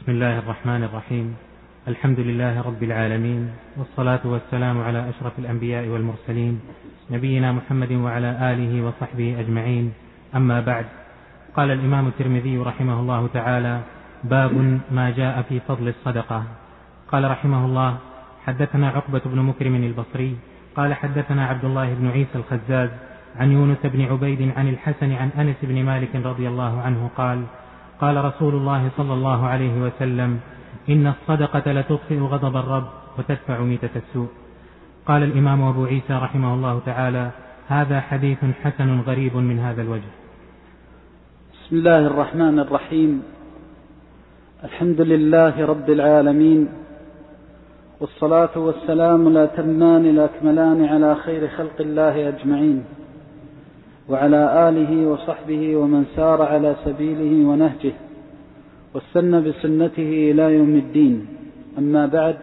بسم الله الرحمن الرحيم. الحمد لله رب العالمين، والصلاة والسلام على أشرف الأنبياء والمرسلين نبينا محمد وعلى آله وصحبه أجمعين. أما بعد، قال الإمام الترمذي رحمه الله تعالى: باب ما جاء في فضل الصدقة. قال رحمه الله: حدثنا عقبة بن مكرم البصري قال حدثنا عبد الله بن عيسى الخزاز عن يونس بن عبيد عن الحسن عن أنس بن مالك رضي الله عنه قال: قال رسول الله صلى الله عليه وسلم: إن الصدقة لتطفئ غضب الرب وتدفع ميتة السوء. قال الإمام أبو عيسى رحمه الله تعالى: هذا حديث حسن غريب من هذا الوجه. بسم الله الرحمن الرحيم. الحمد لله رب العالمين، والصلاة والسلام الأتمان الأكملان على خير خلق الله أجمعين، وعلى آله وصحبه ومن سار على سبيله ونهجه واستنى بسنته إلى يوم الدين. أما بعد،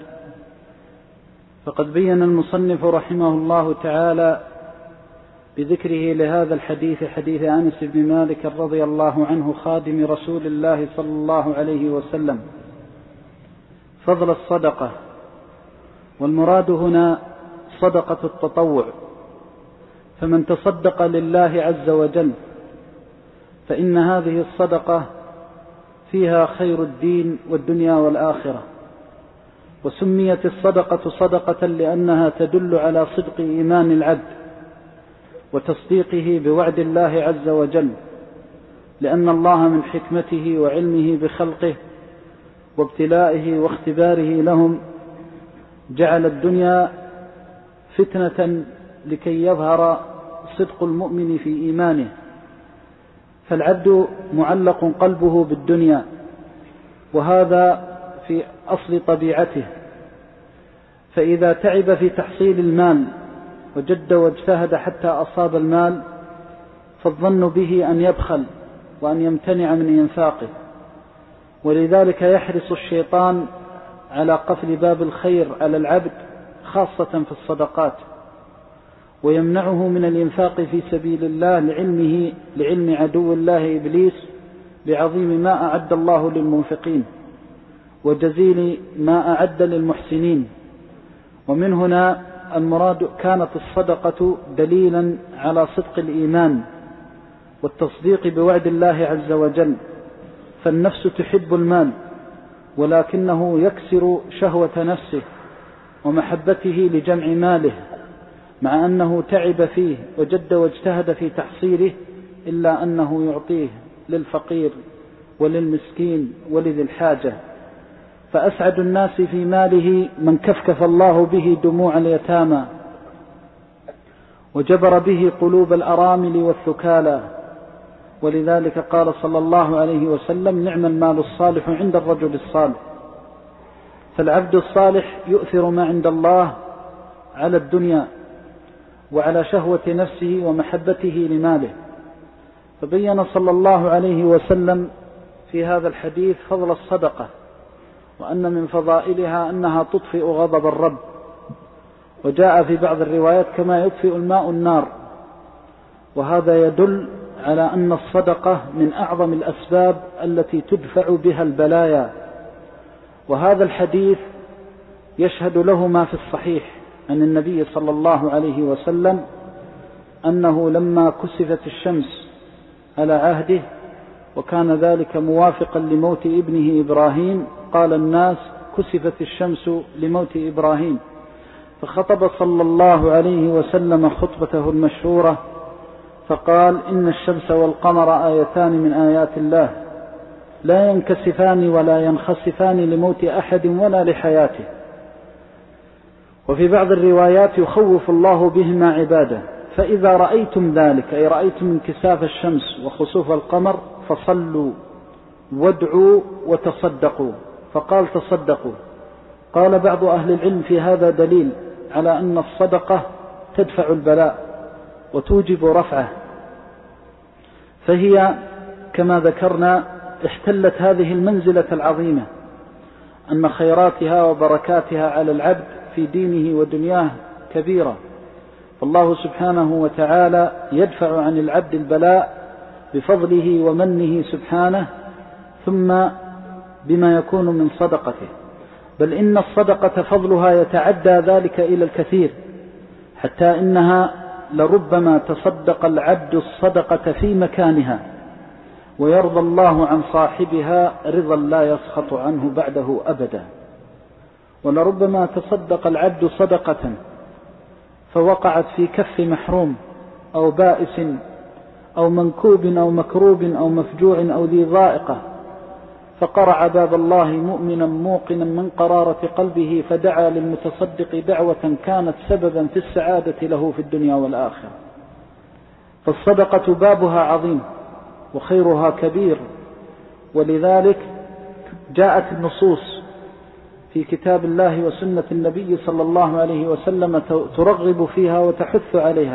فقد بين المصنف رحمه الله تعالى بذكره لهذا الحديث، حديث أنس بن مالك رضي الله عنه خادم رسول الله صلى الله عليه وسلم، فضل الصدقة. والمراد هنا صدقة التطوع، فمن تصدق لله عز وجل فإن هذه الصدقة فيها خير الدين والدنيا والآخرة. وسميت الصدقة صدقة لأنها تدل على صدق إيمان العبد وتصديقه بوعد الله عز وجل، لأن الله من حكمته وعلمه بخلقه وابتلائه واختباره لهم جعل الدنيا فتنة لكي يظهر صدق المؤمن في إيمانه، فالعبد معلق قلبه بالدنيا، وهذا في أصل طبيعته. فإذا تعب في تحصيل المال وجد واجتهد حتى أصاب المال، فالظن به أن يبخل وأن يمتنع من إنفاقه، ولذلك يحرص الشيطان على قفل باب الخير على العبد خاصة في الصدقات، ويمنعه من الإنفاق في سبيل الله لعلم عدو الله إبليس بعظيم ما أعد الله للمنفقين وجزيل ما أعد للمحسنين. ومن هنا المراد كانت الصدقة دليلا على صدق الإيمان والتصديق بوعد الله عز وجل، فالنفس تحب المال، ولكنه يكسر شهوة نفسه ومحبته لجمع ماله، مع أنه تعب فيه وجد واجتهد في تحصيله، إلا أنه يعطيه للفقير وللمسكين ولذي الحاجة. فأسعد الناس في ماله من كفكف الله به دموع اليتامى وجبر به قلوب الأرامل والثكالى. ولذلك قال صلى الله عليه وسلم: نعم المال الصالح عند الرجل الصالح. فالعبد الصالح يؤثر ما عند الله على الدنيا وعلى شهوة نفسه ومحبته لماله. فبين صلى الله عليه وسلم في هذا الحديث فضل الصدقة، وأن من فضائلها أنها تطفئ غضب الرب، وجاء في بعض الروايات كما يطفئ الماء النار. وهذا يدل على أن الصدقة من أعظم الأسباب التي تدفع بها البلايا. وهذا الحديث يشهد له ما في الصحيح عن النبي صلى الله عليه وسلم أنه لما كسفت الشمس على عهده، وكان ذلك موافقا لموت ابنه إبراهيم، قال الناس: كسفت الشمس لموت إبراهيم. فخطب صلى الله عليه وسلم خطبته المشهورة فقال: إن الشمس والقمر آيتان من آيات الله لا ينكسفان ولا ينخسفان لموت أحد ولا لحياته. وفي بعض الروايات: يخوف الله بهما عباده، فإذا رأيتم ذلك، أي رأيتم انكساف الشمس وخسوف القمر، فصلوا وادعوا وتصدقوا. فقال: تصدقوا. قال بعض أهل العلم: في هذا دليل على أن الصدقة تدفع البلاء وتوجب رفعه، فهي كما ذكرنا احتلت هذه المنزلة العظيمة، أن خيراتها وبركاتها على العبد في دينه ودنياه كبيرة. فالله سبحانه وتعالى يدفع عن العبد البلاء بفضله ومنه سبحانه، ثم بما يكون من صدقته، بل إن الصدقة فضلها يتعدى ذلك إلى الكثير، حتى إنها لربما تصدق العبد الصدقة في مكانها ويرضى الله عن صاحبها رضا لا يسخط عنه بعده أبدا. ولربما تصدق العبد صدقة فوقعت في كف محروم أو بائس أو منكوب أو مكروب أو مفجوع أو ذي ضائقة، فقرع باب الله مؤمنا موقنا من قرارة قلبه، فدعا للمتصدق دعوة كانت سببا في السعادة له في الدنيا والآخرة. فالصدقة بابها عظيم وخيرها كبير، ولذلك جاءت النصوص في كتاب الله وسنة النبي صلى الله عليه وسلم ترغب فيها وتحث عليها.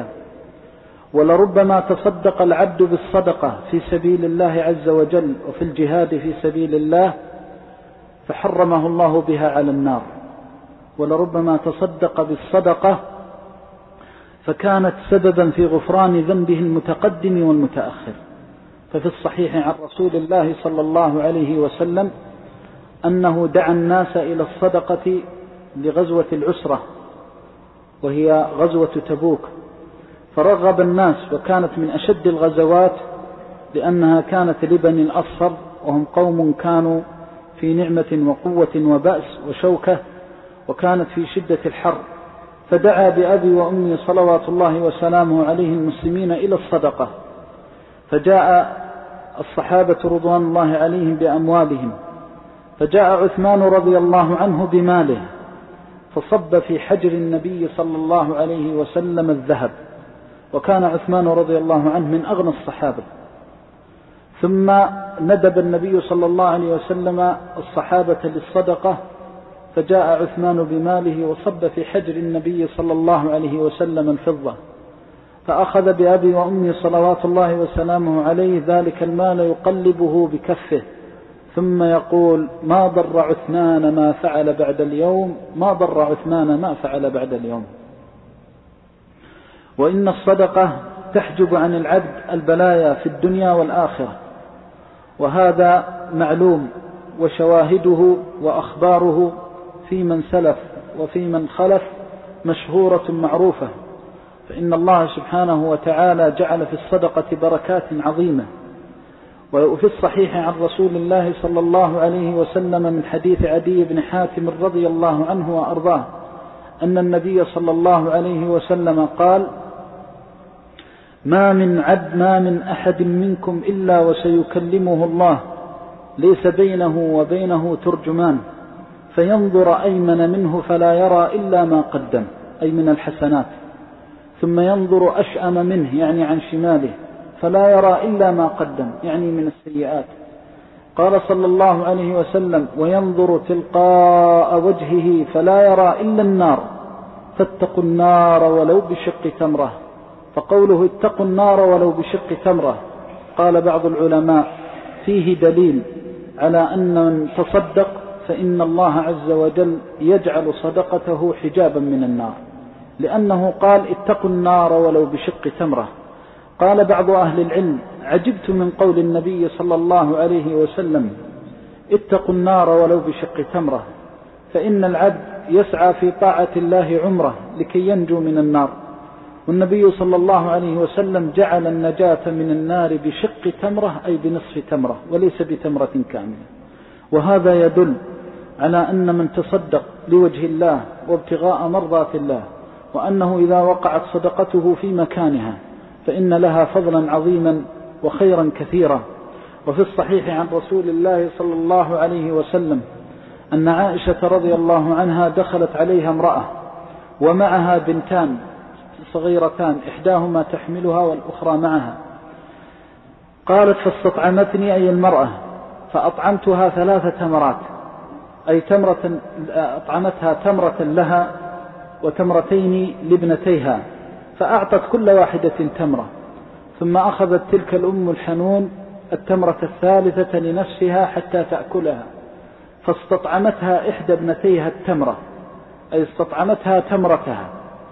ولربما تصدق العبد بالصدقة في سبيل الله عز وجل وفي الجهاد في سبيل الله فحرمه الله بها على النار، ولربما تصدق بالصدقة فكانت سببا في غفران ذنبه المتقدم والمتأخر. ففي الصحيح عن رسول الله صلى الله عليه وسلم أنه دعا الناس إلى الصدقة لغزوة العسرة وهي غزوة تبوك، فرغب الناس، وكانت من أشد الغزوات لأنها كانت لبني الأصفر وهم قوم كانوا في نعمة وقوة وبأس وشوكة، وكانت في شدة الحر، فدعا بأبي وأمي صلوات الله وسلامه عليه المسلمين إلى الصدقة. فجاء الصحابة رضوان الله عليهم بأموالهم، فجاء عثمان رضي الله عنه بماله فصب في حجر النبي صلى الله عليه وسلم الذهب، وكان عثمان رضي الله عنه من أغنى الصحابة. ثم ندب النبي صلى الله عليه وسلم الصحابة للصدقة، فجاء عثمان بماله وصب في حجر النبي صلى الله عليه وسلم الفضة، فأخذ بأبي وأمي صلوات الله وسلامه عليه ذلك المال يقلبه بكفه، ثم يقول: ما ضر عثمان ما فعل بعد اليوم، ما ضر عثمان ما فعل بعد اليوم. وإن الصدقة تحجب عن العبد البلايا في الدنيا والآخرة، وهذا معلوم، وشواهده وأخباره في من سلف وفي من خلف مشهورة معروفة. فإن الله سبحانه وتعالى جعل في الصدقة بركات عظيمة. وفي الصحيح عن رسول الله صلى الله عليه وسلم من حديث عدي بن حاتم رضي الله عنه وأرضاه أن النبي صلى الله عليه وسلم قال: ما من أحد منكم إلا وسيكلمه الله ليس بينه وبينه ترجمان، فينظر أيمن منه فلا يرى إلا ما قدم، أي من الحسنات، ثم ينظر أشأم منه يعني عن شماله فلا يرى إلا ما قدم يعني من السيئات. قال صلى الله عليه وسلم: وينظر تلقاء وجهه فلا يرى إلا النار، فاتقوا النار ولو بشق تمرة. فقوله اتقوا النار ولو بشق تمرة، قال بعض العلماء فيه دليل على أن من تصدق فإن الله عز وجل يجعل صدقته حجابا من النار، لأنه قال اتقوا النار ولو بشق تمرة. قال بعض أهل العلم: عجبت من قول النبي صلى الله عليه وسلم اتقوا النار ولو بشق تمرة، فإن العبد يسعى في طاعة الله عمره لكي ينجو من النار، والنبي صلى الله عليه وسلم جعل النجاة من النار بشق تمرة أي بنصف تمرة وليس بتمرة كاملة. وهذا يدل على أن من تصدق لوجه الله وابتغاء مرضات الله، وأنه إذا وقعت صدقته في مكانها فإن لها فضلا عظيما وخيرا كثيرا. وفي الصحيح عن رسول الله صلى الله عليه وسلم أن عائشة رضي الله عنها دخلت عليها امرأة ومعها بنتان صغيرتان إحداهما تحملها والأخرى معها، قالت: فاستطعمتني أي المرأة فأطعمتها 3 تمرات، أي تمرة أطعمتها تمرة لها وتمرتين لابنتيها، فأعطت كل واحدة تمرة، ثم أخذت تلك الأم الحنون التمرة الثالثة لنفسها حتى تأكلها، فاستطعمتها إحدى ابنتيها التمرة، أي استطعمتها تمرتها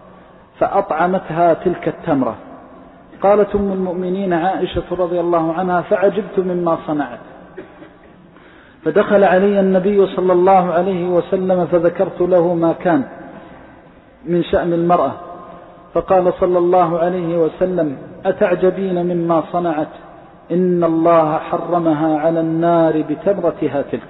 فأطعمتها تلك التمرة. قالت أم المؤمنين عائشة رضي الله عنها: فعجبت مما صنعت، فدخل علي النبي صلى الله عليه وسلم فذكرت له ما كان من شأن المرأة، فقال صلى الله عليه وسلم: أتعجبين مما صنعت؟ إن الله حرمها على النار بتمرتها تلك.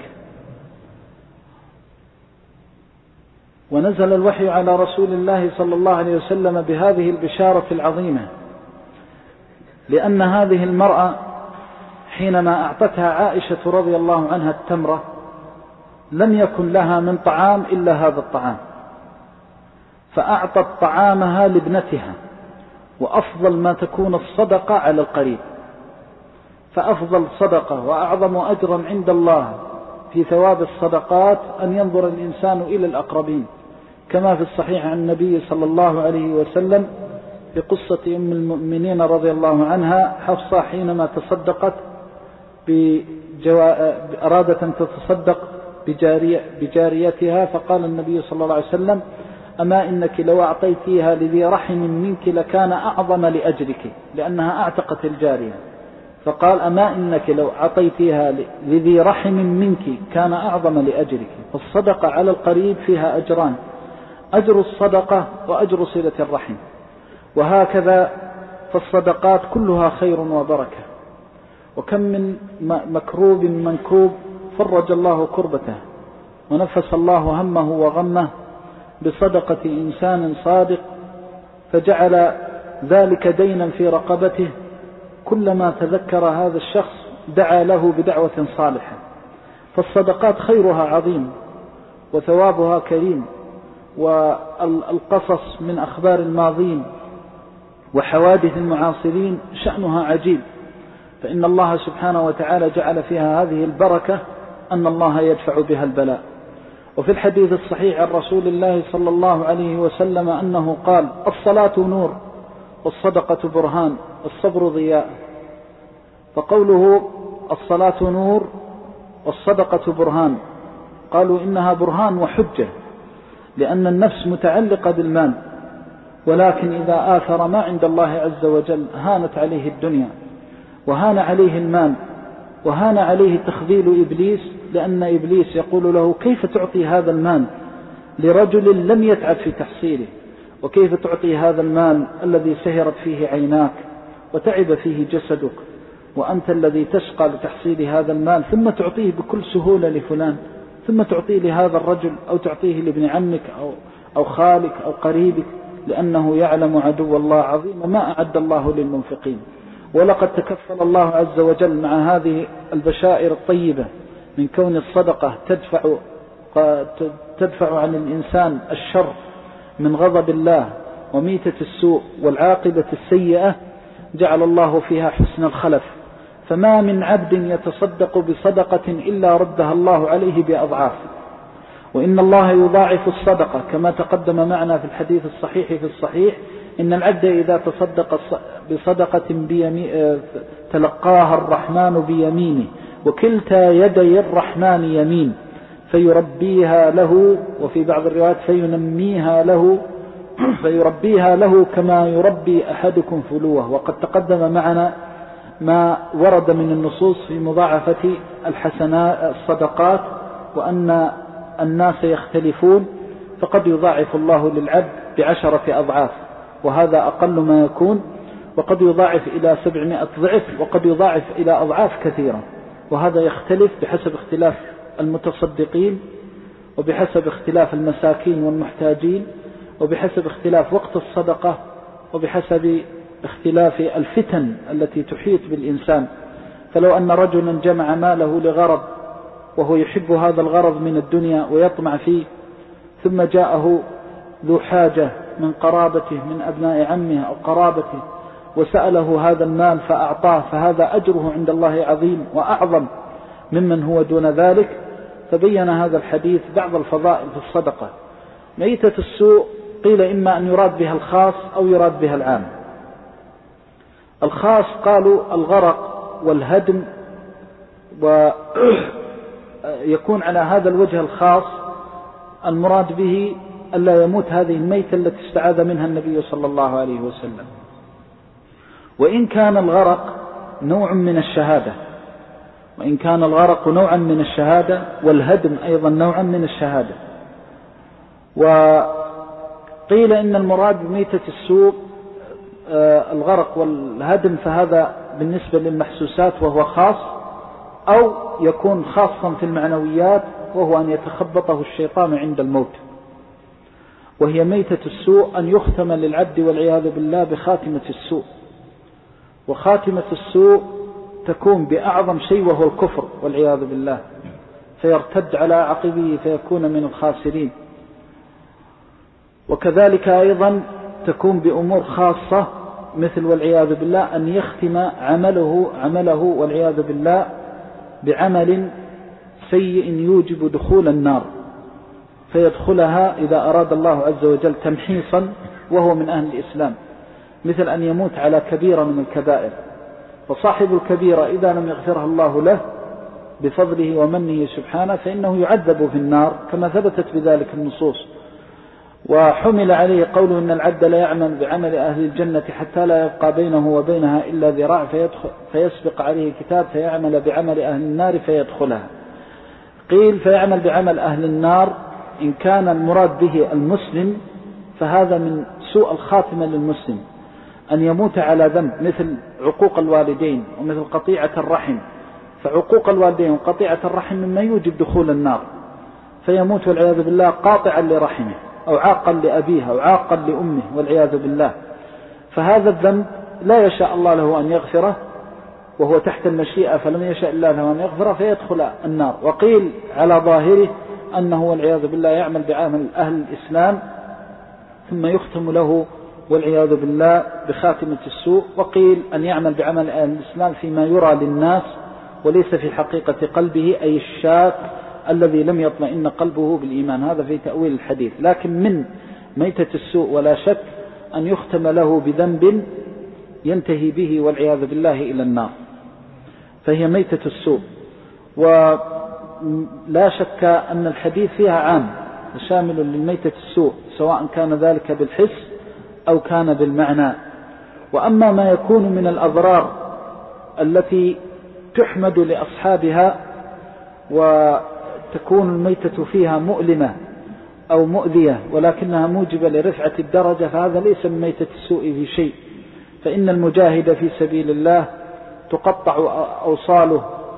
ونزل الوحي على رسول الله صلى الله عليه وسلم بهذه البشارة العظيمة، لأن هذه المرأة حينما أعطتها عائشة رضي الله عنها التمرة لم يكن لها من طعام إلا هذا الطعام، فأعطت طعامها لابنتها، وأفضل ما تكون الصدقة على القريب، فأفضل صدقة وأعظم أجرا عند الله في ثواب الصدقات أن ينظر الإنسان إلى الأقربين، كما في الصحيح عن النبي صلى الله عليه وسلم في قصة أم المؤمنين رضي الله عنها حفصة حينما تصدقت أرادت أن تتصدق بجاريتها، فقال النبي صلى الله عليه وسلم: أما إنك لو أعطيتيها لذي رحم منك لكان أعظم لأجرك، لأنها أعتقت الجارية. فقال: أما إنك لو أعطيتيها لذي رحم منك كان أعظم لأجرك. فالصدقة على القريب فيها أجران: أجر الصدقة وأجر صلة الرحم. وهكذا فالصدقات كلها خير وبركة، وكم من مكروب منكوب فرج الله كربته ونفس الله همه وغمه بصدقة إنسان صادق، فجعل ذلك دينا في رقبته، كلما تذكر هذا الشخص دعا له بدعوة صالحة. فالصدقات خيرها عظيم وثوابها كريم، والقصص من أخبار الماضين وحوادث المعاصرين شأنها عجيب، فإن الله سبحانه وتعالى جعل فيها هذه البركة أن الله يدفع بها البلاء. وفي الحديث الصحيح عن رسول الله صلى الله عليه وسلم أنه قال: الصلاة نور والصدقة برهان والصبر ضياء. فقوله الصلاة نور والصدقة برهان، قالوا إنها برهان وحجة، لأن النفس متعلقة بالمال، ولكن إذا آثر ما عند الله عز وجل هانت عليه الدنيا وهان عليه المال وهان عليه تخذيل إبليس، لأن إبليس يقول له: كيف تعطي هذا المال لرجل لم يتعب في تحصيله؟ وكيف تعطي هذا المال الذي سهرت فيه عيناك وتعب فيه جسدك، وأنت الذي تشقى لتحصيل هذا المال، ثم تعطيه بكل سهولة لفلان، ثم تعطيه لهذا الرجل أو تعطيه لابن عمك أو خالك أو قريبك، لأنه يعلم عدو الله عظيم ما أعد الله للمنفقين. ولقد تكفل الله عز وجل مع هذه البشائر الطيبة من كون الصدقة تدفع عن الإنسان الشر من غضب الله وميتة السوء والعاقبة السيئة، جعل الله فيها حسن الخلف، فما من عبد يتصدق بصدقة إلا ردها الله عليه بأضعاف. وإن الله يضاعف الصدقة كما تقدم معنا في الحديث الصحيح في الصحيح: إن العبد إذا تصدق بصدقة تلقاها الرحمن بيمينه وكلتا يدي الرحمن يمين فيربيها له، وفي بعض الروايات فيربيها له كما يربي أحدكم فلوه. وقد تقدم معنا ما ورد من النصوص في مضاعفة الحسنات الصدقات، وأن الناس يختلفون، فقد يضاعف الله للعبد ب10 أضعاف، وهذا أقل ما يكون، وقد يضاعف إلى 700 ضعف، وقد يضاعف إلى أضعاف كثيرة، وهذا يختلف بحسب اختلاف المتصدقين، وبحسب اختلاف المساكين والمحتاجين، وبحسب اختلاف وقت الصدقة، وبحسب اختلاف الفتن التي تحيط بالإنسان. فلو أن رجلا جمع ماله لغرض وهو يحب هذا الغرض من الدنيا ويطمع فيه، ثم جاءه ذو حاجة من قرابته من أبناء عمه أو قرابته وسأله هذا المال فأعطاه، فهذا أجره عند الله عظيم وأعظم ممن هو دون ذلك. فبين هذا الحديث بعض الفضائل في الصدقة. ميتة السوء قيل إما أن يراد بها الخاص أو يراد بها العام. الخاص قالوا الغرق والهدم، ويكون على هذا الوجه الخاص المراد به ألا يموت هذه الميتة التي استعاذ منها النبي صلى الله عليه وسلم. وإن كان الغرق نوع من الشهادة، وإن كان الغرق نوعا من الشهادة والهدم أيضا نوعا من الشهادة. وقيل إن المراد بميتة السوء الغرق والهدم، فهذا بالنسبة للمحسوسات وهو خاص، أو يكون خاصا في المعنويات وهو أن يتخبطه الشيطان عند الموت. وهي ميتة السوء أن يختم للعبد والعياذ بالله بخاتمة السوء، وخاتمة السوء تكون بأعظم شيء وهو الكفر والعياذ بالله، فيرتد على عقبه فيكون من الخاسرين. وكذلك أيضا تكون بأمور خاصة مثل والعياذ بالله أن يختم عمله والعياذ بالله بعمل سيء يوجب دخول النار، فيدخلها إذا أراد الله عز وجل تمحيصا وهو من أهل الإسلام، مثل أن يموت على كبيرة من الكبائر. فصاحب الكبيرة إذا لم يغفرها الله له بفضله ومنه سبحانه فإنه يعذب في النار كما ثبتت بذلك النصوص. وحمل عليه قوله إن العبد لا يعمل بعمل أهل الجنة حتى لا يبقى بينه وبينها إلا ذراع فيسبق عليه كتاب فيعمل بعمل أهل النار فيدخلها. قيل فيعمل بعمل أهل النار، إن كان المراد به المسلم فهذا من سوء الخاتمة للمسلم، أن يموت على ذنب مثل عقوق الوالدين ومثل قطيعة الرحم. فعقوق الوالدين وقطيعة الرحم مما يوجب دخول النار، فيموت والعياذ بالله قاطعا لرحمه أو عاقا لأبيه أو عاقا لأمه والعياذ بالله. فهذا الذنب لا يشاء الله له أن يغفره وهو تحت المشيئة، فلم يشاء الله له أن يغفره فيدخل النار. وقيل على ظاهره أنه والعياذ بالله يعمل بعمل أهل الإسلام ثم يختم له والعياذ بالله بخاتمة السوء. وقيل أن يعمل بعمل أهل الإسلام فيما يرى للناس وليس في حقيقة قلبه، أي الشاك الذي لم يطمئن قلبه بالإيمان. هذا في تأويل الحديث. لكن من ميتة السوء ولا شك أن يختم له بذنب ينتهي به والعياذ بالله إلى النار، فهي ميتة السوء. ولا شك أن الحديث فيها عام شامل للميتة السوء سواء كان ذلك بالحس أو كان بالمعنى. وأما ما يكون من الأضرار التي تحمد لأصحابها وتكون الميتة فيها مؤلمة أو مؤذية ولكنها موجبة لرفعة الدرجة، فهذا ليس من ميتة السوء في شيء. فإن المجاهد في سبيل الله تقطع أوصاله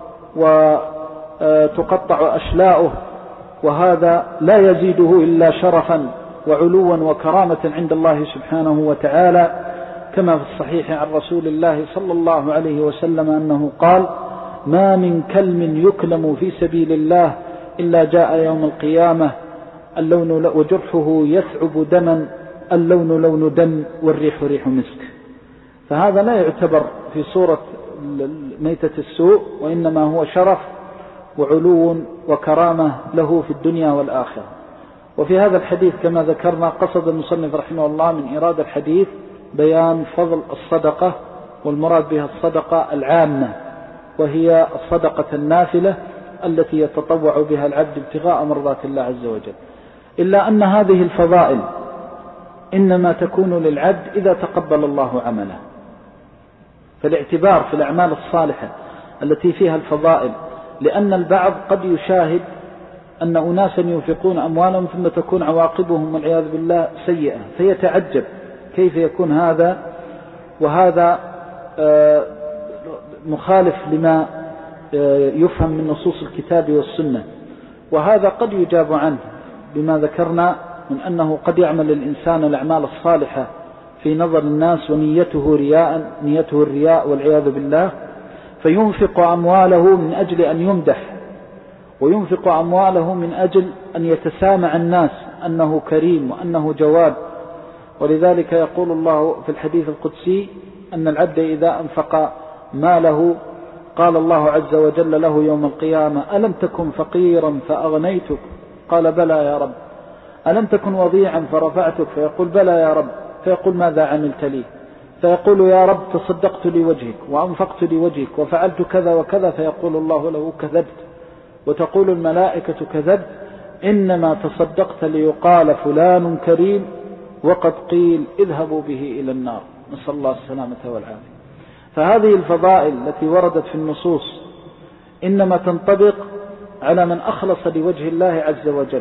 وتقطع أشلاؤه، وهذا لا يزيده إلا شرفا وعلوا وكرامة عند الله سبحانه وتعالى، كما في الصحيح عن رسول الله صلى الله عليه وسلم أنه قال: ما من كلم يكلم في سبيل الله إلا جاء يوم القيامة اللون وجرحه يثعب دما، اللون لون دم والريح ريح مسك. فهذا لا يعتبر في صورة ميتة السوء، وإنما هو شرف وعلو وكرامة له في الدنيا والآخرة. وفي هذا الحديث كما ذكرنا قصد المصنف رحمه الله من إيراد الحديث بيان فضل الصدقة، والمراد بها الصدقة العامة، وهي الصدقة النافلة التي يتطوع بها العبد ابتغاء مرضات الله عز وجل. إلا أن هذه الفضائل إنما تكون للعبد إذا تقبل الله عمله. فالاعتبار في الأعمال الصالحة التي فيها الفضائل، لأن البعض قد يشاهد أن أناسا ينفقون أموالهم ثم تكون عواقبهم والعياذ بالله سيئة، فيتعجب كيف يكون هذا، وهذا مخالف لما يفهم من نصوص الكتاب والسنة. وهذا قد يجاب عنه بما ذكرنا من أنه قد يعمل الإنسان الأعمال الصالحة في نظر الناس ونيته الرياء والعياذ بالله، فينفق أمواله من أجل أن يمدح، وينفق أمواله من أجل أن يتسامع الناس أنه كريم وأنه جواد. ولذلك يقول الله في الحديث القدسي أن العبد إذا أنفق ماله قال الله عز وجل له يوم القيامة: ألم تكن فقيرا فأغنيتك؟ قال: بلى يا رب. ألم تكن وضيعا فرفعتك؟ فيقول: بلى يا رب. فيقول: ماذا عملت لي؟ فيقول: يا رب تصدقت لوجهك وأنفقت لوجهك وفعلت كذا وكذا. فيقول الله له: كذبت. وتقول الملائكة: كذبت، إنما تصدقت ليقال فلان كريم، وقد قيل اذهبوا به إلى النار. نسأل الله السلامة والعافية. فهذه الفضائل التي وردت في النصوص إنما تنطبق على من أخلص لوجه الله عز وجل،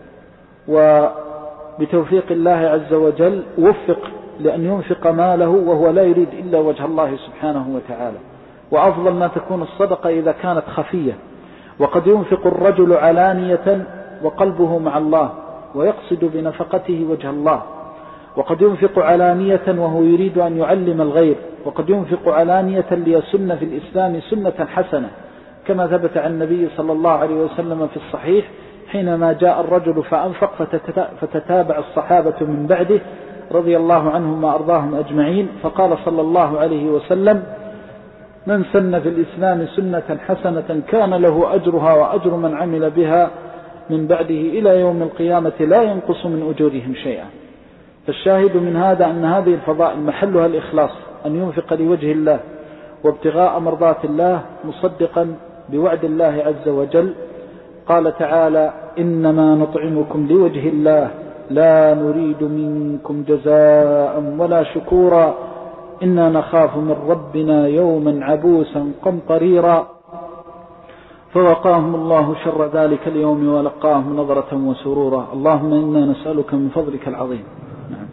وبتوفيق الله عز وجل وفق لأن ينفق ماله وهو لا يريد إلا وجه الله سبحانه وتعالى. وأفضل ما تكون الصدقة إذا كانت خفية. وقد ينفق الرجل علانية وقلبه مع الله ويقصد بنفقته وجه الله، وقد ينفق علانية وهو يريد أن يعلم الغير، وقد ينفق علانية ليسن في الإسلام سنة حسنة، كما ثبت عن النبي صلى الله عليه وسلم في الصحيح حينما جاء الرجل فأنفق فتتابع الصحابة من بعده رضي الله عنهم وأرضاهم أجمعين، فقال صلى الله عليه وسلم: من سن في الإسلام سنة حسنة كان له أجرها وأجر من عمل بها من بعده إلى يوم القيامة لا ينقص من أجورهم شيئا. فالشاهد من هذا أن هذه الفضائل محلها الإخلاص، أن ينفق لوجه الله وابتغاء مرضات الله مصدقا بوعد الله عز وجل. قال تعالى: إنما نطعمكم لوجه الله لا نريد منكم جزاء ولا شكورا إنا نخاف من ربنا يوما عبوسا قمطريرا فوقاهم الله شر ذلك اليوم ولقاهم نظرة وسرورا. اللهم إنا نسألك من فضلك العظيم. نعم.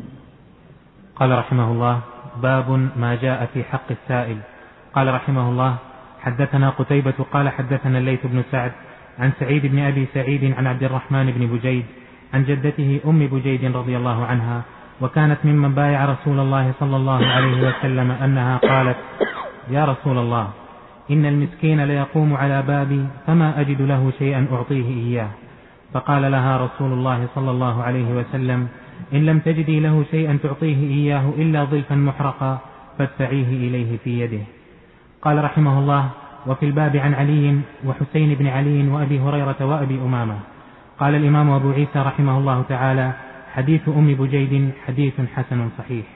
قال رحمه الله: باب ما جاء في حق السائل. قال رحمه الله: حدثنا قتيبة قال حدثنا الليث بن سعد عن سعيد بن أبي سعيد عن عبد الرحمن بن بجيد عن جدته أم بجيد رضي الله عنها، وكانت ممن بايع رسول الله صلى الله عليه وسلم، أنها قالت: يا رسول الله، إن المسكين ليقوم على بابي فما أجد له شيئا أعطيه إياه. فقال لها رسول الله صلى الله عليه وسلم: إن لم تجدي له شيئا تعطيه إياه إلا ظلفا محرقا فادفعيه إليه في يده. قال رحمه الله: وفي الباب عن علي وحسين بن علي وأبي هريرة وأبي أمامة. قال الإمام أبو عيسى رحمه الله تعالى: حديث أم بجيد حديث حسن صحيح.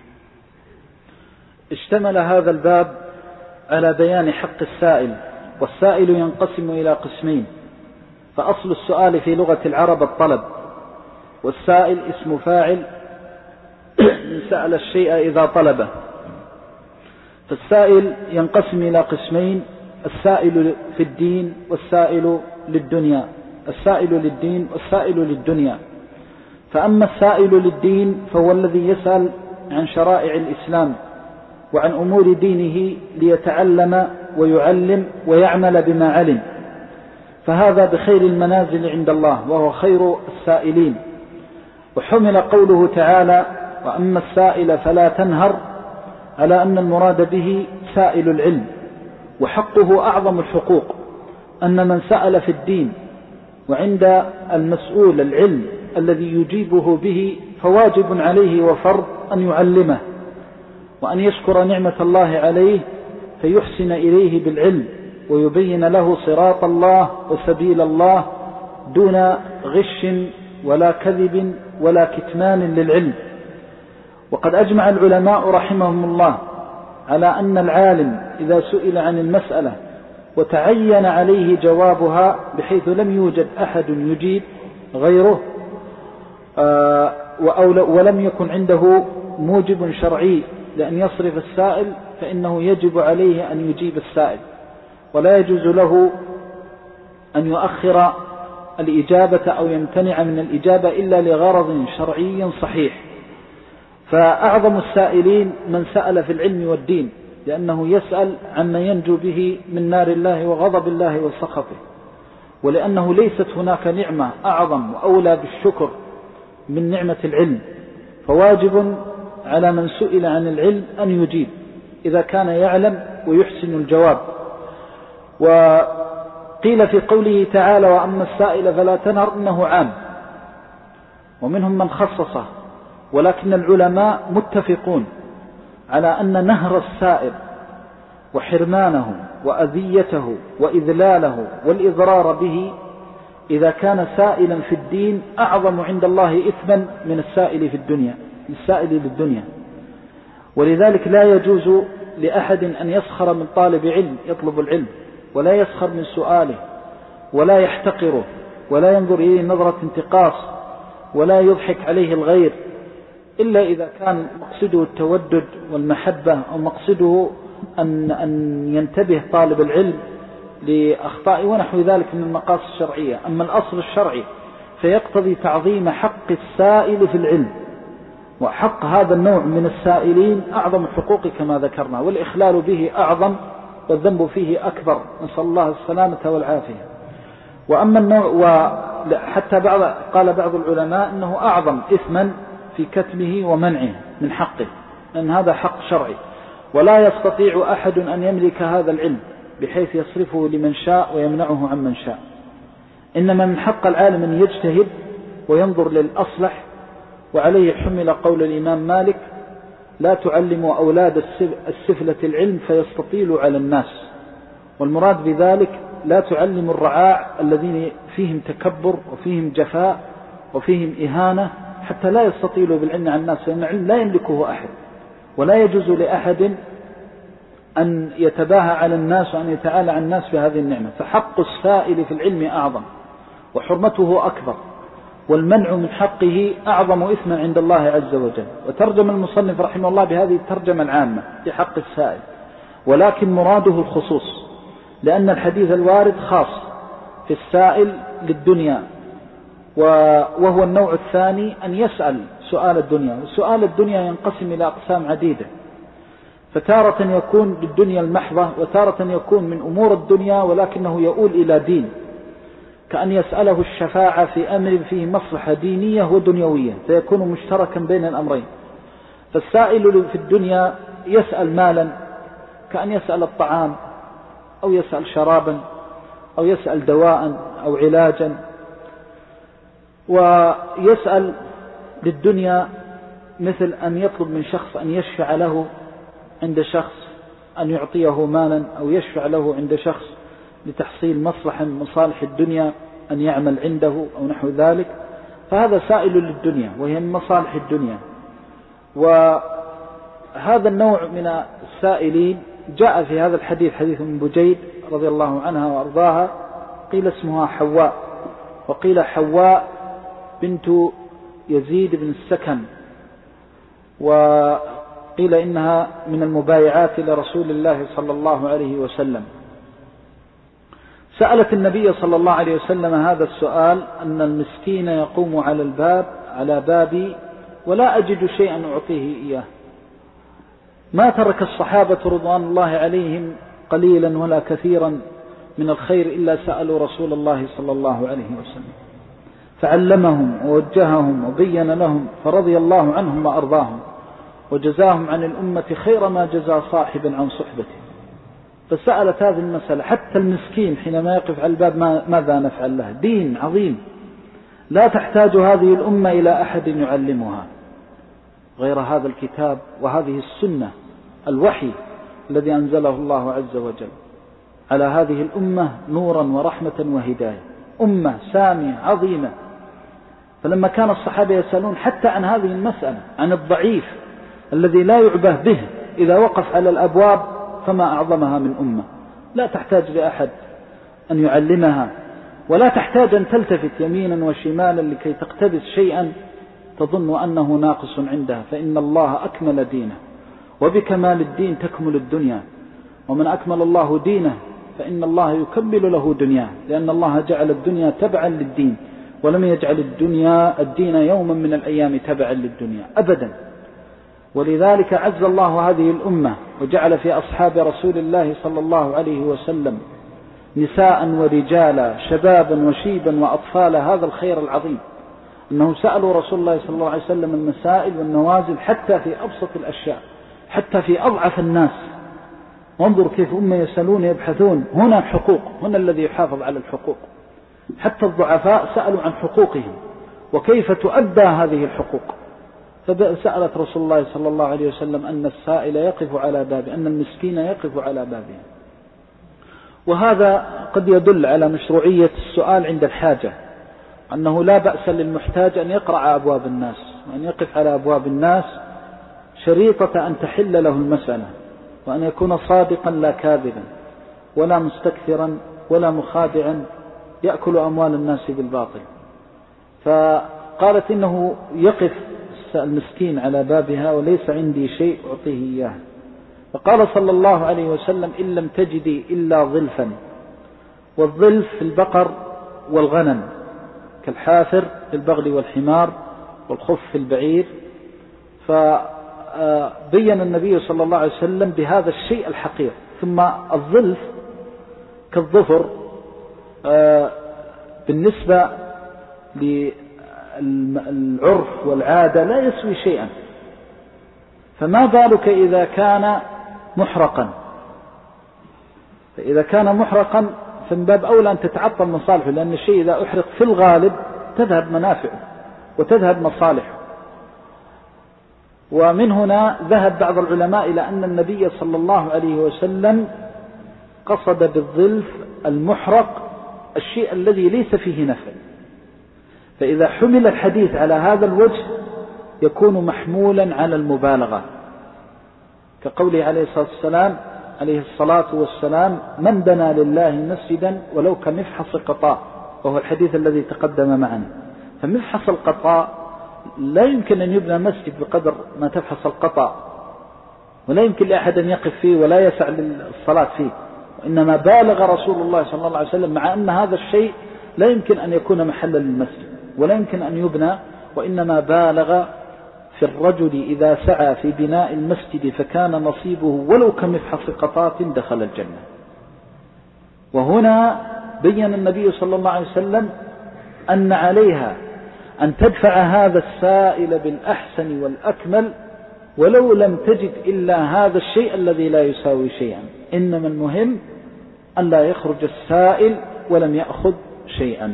اشتمل هذا الباب على بيان حق السائل، والسائل ينقسم إلى قسمين. فأصل السؤال في لغة العرب الطلب، والسائل اسم فاعل من سأل الشيء إذا طلبه. فالسائل ينقسم إلى قسمين: السائل في الدين والسائل للدنيا، السائل للدين والسائل للدنيا. فأما السائل للدين فهو الذي يسأل عن شرائع الإسلام وعن أمور دينه ليتعلم ويعلم ويعمل بما علم، فهذا بخير المنازل عند الله وهو خير السائلين. وحمل قوله تعالى: وأما السائل فلا تنهر، على أن المراد به سائل العلم، وحقه أعظم الحقوق، أن من سأل في الدين وعند المسؤول العلم الذي يجيبه به فواجب عليه وفرض أن يعلمه، وأن يشكر نعمة الله عليه فيحسن إليه بالعلم ويبين له صراط الله وسبيل الله دون غش ولا كذب ولا كتمان للعلم. وقد أجمع العلماء رحمهم الله على أن العالم إذا سئل عن المسألة وتعين عليه جوابها بحيث لم يوجد أحد يجيب غيره ولم يكن عنده موجب شرعي لأن يصرف السائل، فإنه يجب عليه أن يجيب السائل، ولا يجوز له أن يؤخر الإجابة أو يمتنع من الإجابة إلا لغرض شرعي صحيح. فأعظم السائلين من سأل في العلم والدين، لأنه يسأل عما ينجو به من نار الله وغضب الله وسخطه، ولأنه ليست هناك نعمة أعظم وأولى بالشكر من نعمة العلم. فواجب على من سئل عن العلم أن يجيب إذا كان يعلم ويحسن الجواب. وقيل في قوله تعالى: وأما السائل فلا تنهر، إنه عام، ومنهم من خصصه، ولكن العلماء متفقون على أن نهر السائل وحرمانه وأذيته وإذلاله والإضرار به إذا كان سائلا في الدين أعظم عند الله إثما من السائل في الدنيا، السائل للدنيا. ولذلك لا يجوز لأحد أن يسخر من طالب علم يطلب العلم، ولا يسخر من سؤاله، ولا يحتقره، ولا ينظر إليه نظرة انتقاص، ولا يضحك عليه الغير، إلا إذا كان مقصده التودد والمحبة، أو مقصده أن ينتبه طالب العلم لأخطاء ونحو ذلك من المقاصد الشرعية. أما الأصل الشرعي فيقتضي تعظيم حق السائل في العلم، وحق هذا النوع من السائلين أعظم حقوق كما ذكرنا، والإخلال به أعظم والذنب فيه أكبر، نسأل الله السلامة والعافية. وأما النوع وحتى قال بعض العلماء أنه أعظم إثما في كتمه ومنعه من حقه، أن هذا حق شرعي، ولا يستطيع أحد أن يملك هذا العلم بحيث يصرفه لمن شاء ويمنعه عن من شاء. إنما من حق العالم أن يجتهد وينظر للأصلح، وعليه حمل قول الإمام مالك: لا تعلموا أولاد السفلة العلم فيستطيلوا على الناس. والمراد بذلك لا تعلموا الرعاع الذين فيهم تكبر وفيهم جفاء وفيهم إهانة حتى لا يستطيلوا بالعلم عن الناس، لأن العلم لا يملكه أحد، ولا يجوز لأحد أن يتباهى على الناس وأن يتعالى عن الناس بهذه النعمة. فحق السائل في العلم أعظم وحرمته أكبر، والمنع من حقه أعظم إثما عند الله عز وجل. وترجم المصنف رحمه الله بهذه الترجمة العامة في حق السائل، ولكن مراده الخصوص، لأن الحديث الوارد خاص في السائل للدنيا، وهو النوع الثاني أن يسأل سؤال الدنيا. وسؤال الدنيا ينقسم إلى أقسام عديدة، فتارة يكون للدنيا المحضة، وتارة يكون من أمور الدنيا ولكنه يؤول إلى دين، كأن يسأله الشفاعة في أمر فيه مصلحة دينية ودنيوية، فيكون مشتركا بين الأمرين. فالسائل في الدنيا يسأل مالا، كأن يسأل الطعام أو يسأل شرابا أو يسأل دواء أو علاجا. ويسأل للدنيا مثل أن يطلب من شخص أن يشفع له عند شخص، أن يعطيه مالا، أو يشفع له عند شخص لتحصيل مصلحة من مصالح الدنيا، أن يعمل عنده أو نحو ذلك. فهذا سائل للدنيا وهي من مصالح الدنيا. وهذا النوع من السائلين جاء في هذا الحديث، حديث من بجيد رضي الله عنها وأرضاها، قيل اسمها حواء، وقيل حواء بنت يزيد بن السكن، وقيل إنها من المبايعات لرسول الله صلى الله عليه وسلم. سألت النبي صلى الله عليه وسلم هذا السؤال: أن المسكين يقوم على بابي ولا أجد شيئا أعطيه إياه. ما ترك الصحابة رضوان الله عليهم قليلا ولا كثيرا من الخير إلا سألوا رسول الله صلى الله عليه وسلم، فعلمهم ووجههم وبين لهم، فرضي الله عنهم وأرضاهم، وجزاهم عن الأمة خير ما جزى صاحب عن صحبته. فسألت هذه المسألة. حتى المسكين حينما يقف على الباب ماذا نفعل له؟ دين عظيم لا تحتاج هذه الأمة إلى أحد يعلمها غير هذا الكتاب وهذه السنة، الوحي الذي أنزله الله عز وجل على هذه الأمة نورا ورحمة وهداية، أمة سامية عظيمة. فلما كان الصحابة يسألون حتى عن هذه المسألة، عن الضعيف الذي لا يعبه به إذا وقف على الأبواب، فما أعظمها من أمة لا تحتاج لأحد أن يعلمها، ولا تحتاج أن تلتفت يمينا وشمالا لكي تقتبس شيئا تظن أنه ناقص عندها، فإن الله أكمل دينه، وبكمال الدين تكمل الدنيا، ومن أكمل الله دينه فإن الله يكمل له دنياه، لأن الله جعل الدنيا تبعا للدين، ولم يجعل الدين يوما من الأيام تبعا للدنيا أبدا. ولذلك عز الله هذه الأمة وجعل في أصحاب رسول الله صلى الله عليه وسلم نساء ورجالا، شبابا وشيبا وأطفالا، هذا الخير العظيم، أنه سألوا رسول الله صلى الله عليه وسلم المسائل والنوازل حتى في أبسط الأشياء، حتى في أضعف الناس. وانظر كيف أمة يسألون يبحثون، هنا الحقوق، هنا الذي يحافظ على الحقوق. حتى الضعفاء سألوا عن حقوقهم وكيف تؤدى هذه الحقوق. فسألت رسول الله صلى الله عليه وسلم أن السائل يقف على بابه، أن المسكين يقف على بابه. وهذا قد يدل على مشروعية السؤال عند الحاجة، أنه لا بأس للمحتاج أن يقرع أبواب الناس وأن يقف على أبواب الناس، شريطة أن تحل له المسألة، وأن يكون صادقا لا كاذبا، ولا مستكثرا ولا مخادعا يأكل أموال الناس بالباطل. فقالت إنه يقف المسكين على بابها وليس عندي شيء أعطيه إياه. فقال صلى الله عليه وسلم: إن لم تجدي إلا ظلفا والظلف في البقر والغنم كالحافر في البغل والحمار والخف في البعير. فبين النبي صلى الله عليه وسلم بهذا الشيء الحقير. ثم الظلف كالظفر بالنسبة للعرف والعادة لا يسوي شيئا، فما بالك إذا كان محرقا؟ فإذا كان محرقا فمن باب أولى أن تتعطل مصالحه، لأن الشيء إذا أحرق في الغالب تذهب منافعه وتذهب مصالحه. ومن هنا ذهب بعض العلماء إلى أن النبي صلى الله عليه وسلم قصد بالظلف المحرق الشيء الذي ليس فيه نفع. فإذا حمل الحديث على هذا الوجه يكون محمولا على المبالغة، كقوله عليه الصلاة والسلام من بنى لله مسجدا ولو كمفحص قطاء، وهو الحديث الذي تقدم معنا. فمفحص القطاء لا يمكن أن يبنى مسجد بقدر ما تفحص القطاء، ولا يمكن لأحد أن يقف فيه ولا يسع للصلاة فيه، وإنما بالغ رسول الله صلى الله عليه وسلم، مع أن هذا الشيء لا يمكن أن يكون محلا للمسجد ولا يمكن أن يبنى، وإنما بالغ في الرجل إذا سعى في بناء المسجد فكان نصيبه ولو كمفحص قطاة دخل الجنة. وهنا بين النبي صلى الله عليه وسلم أن عليها أن تدفع هذا السائل بالأحسن والأكمل ولو لم تجد إلا هذا الشيء الذي لا يساوي شيئا، إنما المهم أن لا يخرج السائل ولم يأخذ شيئا.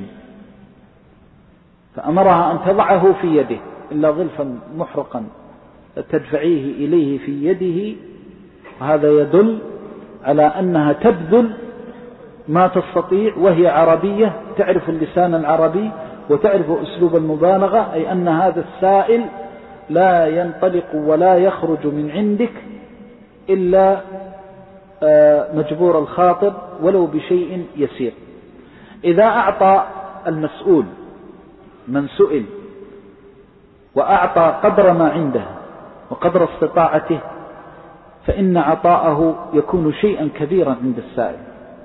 فأمرها أن تضعه في يده إلا ظلفا محرقا تدفعيه إليه في يده. هذا يدل على أنها تبذل ما تستطيع، وهي عربية تعرف اللسان العربي وتعرف أسلوب المبالغة، أي أن هذا السائل لا ينطلق ولا يخرج من عندك إلا مجبور الخاطر ولو بشيء يسير. إذا أعطى المسؤول من سئل وأعطى قدر ما عنده وقدر استطاعته فإن عطاءه يكون شيئا كبيرا عند السائل.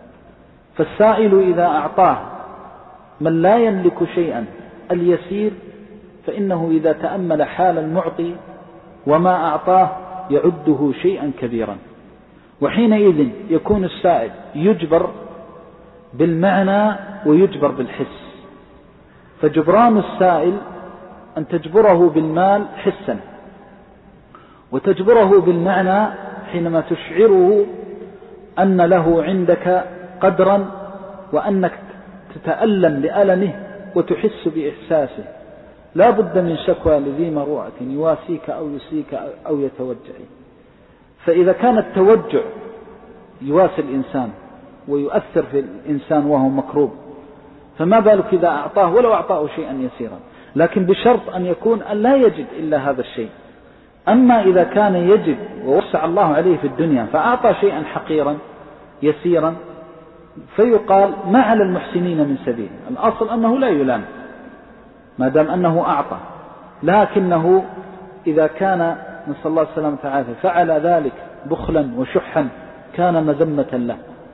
فالسائل إذا أعطاه من لا يملك شيئا اليسير فإنه إذا تأمل حال المعطي وما أعطاه يعده شيئا كبيرا، وحينئذ يكون السائل يجبر بالمعنى ويجبر بالحس. فجبران السائل أن تجبره بالمال حسا، وتجبره بالمعنى حينما تشعره أن له عندك قدرا وأنك تتألم لألمه وتحس بإحساسه. لا بد من شكوى لذي مروءة يواسيك أو يسيك أو يتوجع. فإذا كان التوجع يواسي الإنسان ويؤثر في الإنسان وهو مكروب، فما بالك إذا أعطاه ولو أعطاه شيئا يسيرا، لكن بشرط أن يكون أن لا يجد إلا هذا الشيء. أما إذا كان يجد ووسع الله عليه في الدنيا فأعطى شيئا حقيرا يسيرا فيقال ما على المحسنين من سبيل. الأصل أنه لا يلام ما دام أنه أعطى، لكنه إذا كان نسأل الله السلامة والعافية فعل ذلك بخلا وشحا كان مذمة له.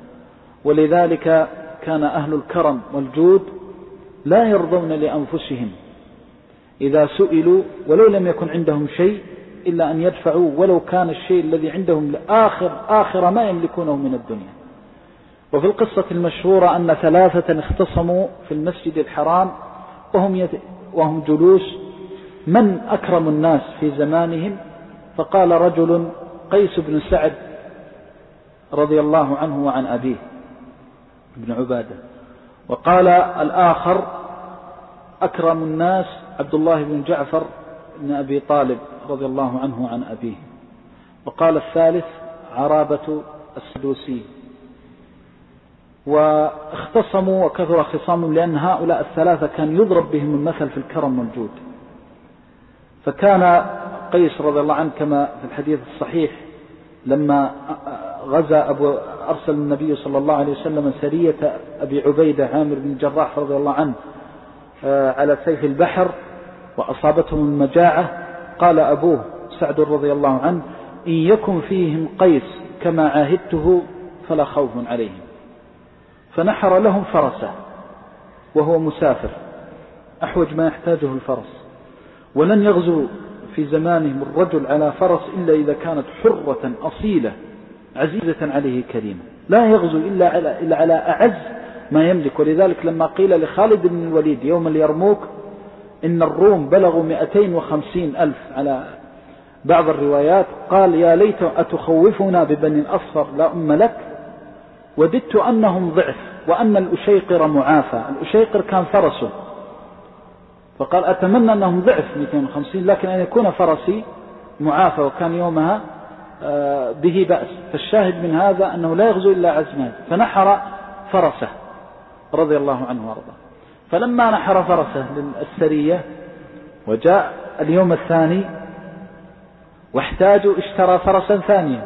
ولذلك كان أهل الكرم والجود لا يرضون لأنفسهم إذا سئلوا ولو لم يكن عندهم شيء إلا أن يدفعوا ولو كان الشيء الذي عندهم آخر ما يملكونه من الدنيا. وفي القصة المشهورة أن 3 اختصموا في المسجد الحرام وهم جلوس من أكرم الناس في زمانهم، فقال رجل قيس بن سعد رضي الله عنه وعن أبيه ابن عبادة، وقال الآخر أكرم الناس عبد الله بن جعفر بن أبي طالب رضي الله عنه وعن أبيه، وقال الثالث عرابة السدوسي. واختصموا وكثر خصامهم لأن هؤلاء 3 كان يضرب بهم المثل في الكرم والجود. فكان قيس رضي الله عنه كما في الحديث الصحيح لما أرسل النبي صلى الله عليه وسلم سرية أبي عبيدة عامر بن الجراح رضي الله عنه على سيف البحر وأصابتهم المجاعة، قال أبوه سعد رضي الله عنه إن يكن فيهم قيس كما عاهدته فلا خوف عليهم. فنحر لهم فرسه وهو مسافر أحوج ما يحتاجه الفرس، ولن يغزو في زمانهم الرجل على فرس إلا إذا كانت حرة أصيلة عزيزة عليه كريمة، لا يغزو إلا على أعز ما يملك. ولذلك لما قيل لخالد بن الوليد يوم اليرموك إن الروم بلغوا 250,000 على بعض الروايات، قال يا ليت أتخوفنا ببني الأصفر لا أم لك، وددت أنهم ضعف وأن الأشيقر معافى. الأشيقر كان فرسه، فقال أتمنى أنهم ضعف 250 لكن أن يكون فرسي معافى، وكان يومها به بأس. فالشاهد من هذا أنه لا يغزو إلا عزمان، فنحر فرسه رضي الله عنه وارضاه. فلما نحر فرسه للسرية وجاء اليوم الثاني واحتاجوا اشترى فرسا ثانيا،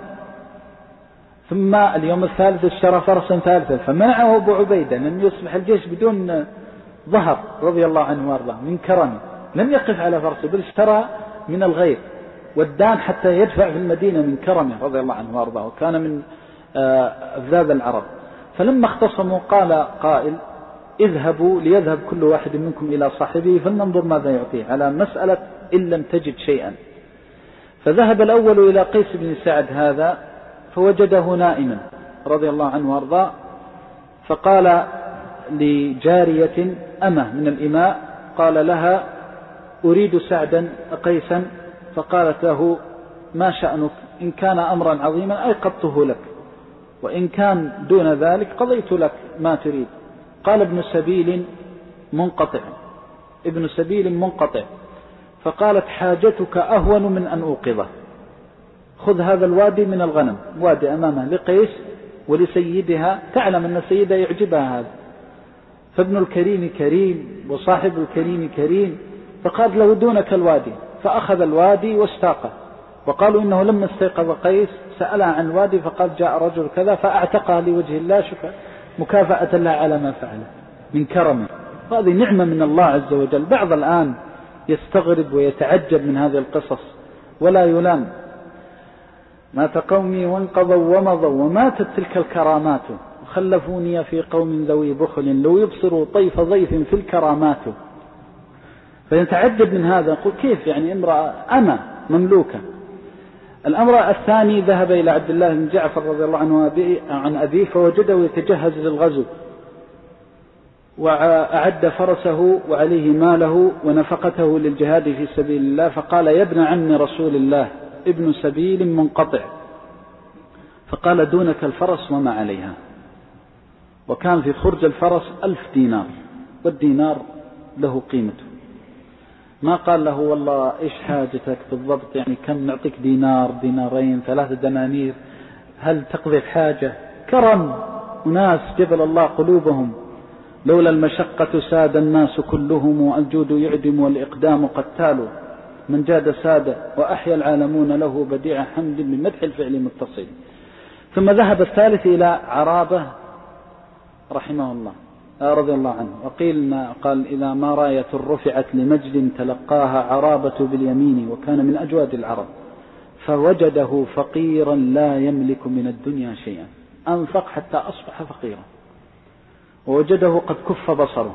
ثم اليوم الثالث اشترى فرسا ثالثا، فمنعه أبو عبيدة لم يصبح الجيش بدون ظهر رضي الله عنه وارضاه من كرمه، لم يقف على فرسه بل اشترى من الغير والدان حتى يدفع في المدينة من كرمه رضي الله عنه وارضاه، وكان من أفذاذ العرب. فلما اختصموا قال قائل اذهبوا ليذهب كل واحد منكم إلى صاحبه فلننظر ماذا يعطيه، على مسألة إن لم تجد شيئا. فذهب الأول إلى قيس بن سعد هذا فوجده نائما رضي الله عنه وارضاه، فقال لجارية أمة من الإماء قال لها أريد سعدا قيسا، فقالت له ما شأنك؟ إن كان أمرا عظيما أيقظته لك، وإن كان دون ذلك قضيت لك ما تريد. قال ابن سبيل منقطع، ابن سبيل منقطع. فقالت حاجتك أهون من أن أوقظه، خذ هذا الوادي من الغنم، وادي أمامه لقيس ولسيدها، تعلم أن سيدها يعجبها هذا، فابن الكريم كريم وصاحب الكريم كريم، فقال له دونك الوادي، فأخذ الوادي واستاقه. وقالوا إنه لما استيقظ قيس سألها عن الوادي فقال جاء رجل كذا فأعتقها لوجه الله مكافأة لها على ما فعله من كرمه. هذه نعمة من الله عز وجل. بعض الآن يستغرب ويتعجب من هذه القصص ولا يلام. مات قومي وانقضوا ومضوا وماتت تلك الكرامات، خلفوني في قوم ذوي بخل لو يبصروا طيف ضيف في الكرامات. فيتعجب من هذا، يقول كيف يعني امرأة أما مملوكة. الأمر الثاني ذهب إلى عبد الله بن جعفر رضي الله عنه عن أبيه فوجده يتجهز للغزو، وأعد فرسه وعليه ماله ونفقته للجهاد في سبيل الله، فقال يا ابن عم رسول الله ابن سبيل منقطع، فقال دونك الفرس وما عليها. وكان في خرج الفرس 1000 دينار، والدينار له قيمته. ما قال له والله إيش حاجتك بالضبط، يعني كم نعطيك دينار دينارين 3 دنانير، هل تقضي الحاجة؟ كرم وناس جبل الله قلوبهم، لولا المشقة ساد الناس كلهم، والجود يعدم والإقدام قتال، من جاد ساد وأحيا العالمون له بديع حمد بمدح الفعل متصل. ثم ذهب الثالث إلى عرابة رحمه الله رضي الله عنه، وقيل قال إذا ما راية رفعت لمجد تلقاها عرابة باليمين، وكان من أجواد العرب، فوجده فقيرا لا يملك من الدنيا شيئا، أنفق حتى أصبح فقيرا، ووجده قد كف بصره،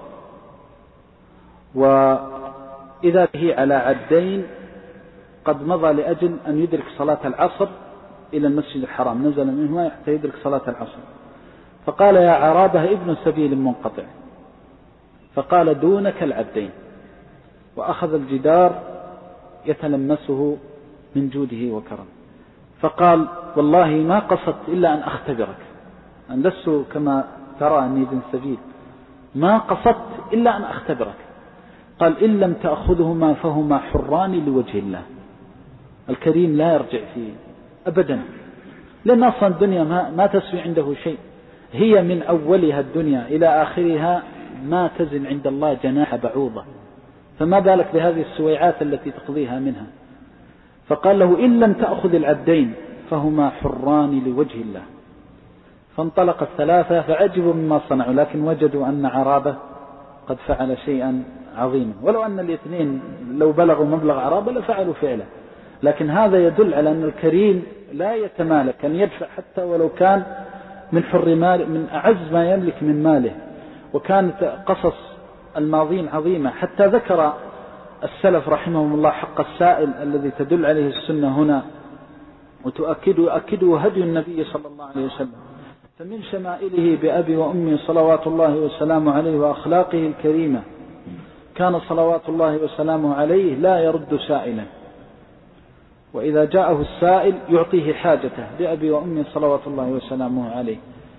وإذا به على عدين قد مضى لأجل أن يدرك صلاة العصر إلى المسجد الحرام، نزل منه حتى يدرك صلاة العصر. فقال يا عرابة ابن سبيل منقطع، فقال دونك العدين، وأخذ الجدار يتلمسه من جوده وكرم. فقال والله ما قصدت إلا أن أختبرك، أن لست كما ترى أني ابن سبيل، ما قصدت إلا أن أختبرك. قال إن لم تأخذهما فهما حران لوجه الله. الكريم لا يرجع فيه أبدا، لأن أصلا الدنيا ما تسوي عنده شيء، هي من أولها الدنيا إلى آخرها ما تزن عند الله جناح بعوضة، فما بالك بهذه السويعات التي تقضيها منها. فقال له إن لم تأخذ العبدين فهما حران لوجه الله. فانطلق الثلاثة فعجبوا مما صنعوا، لكن وجدوا أن عرابة قد فعل شيئا عظيما، ولو أن الاثنين لو بلغوا مبلغ عرابة لفعلوا فعله. لكن هذا يدل على أن الكريم لا يتمالك أن يدفع حتى ولو كان من حر مال، من أعز ما يملك من ماله. وكانت قصص الماضين عظيمة، حتى ذكر السلف رحمهم الله حق السائل الذي تدل عليه السنة هنا وتؤكده هدي النبي صلى الله عليه وسلم. فمن شمائله بأبي وأمي صلوات الله وسلامه عليه وأخلاقه الكريمة كان صلوات الله وسلامه عليه لا يرد سائلا، وإذا جاءه السائل يعطيه حاجته بأبي وأمي صلوات الله وسلامه عليه.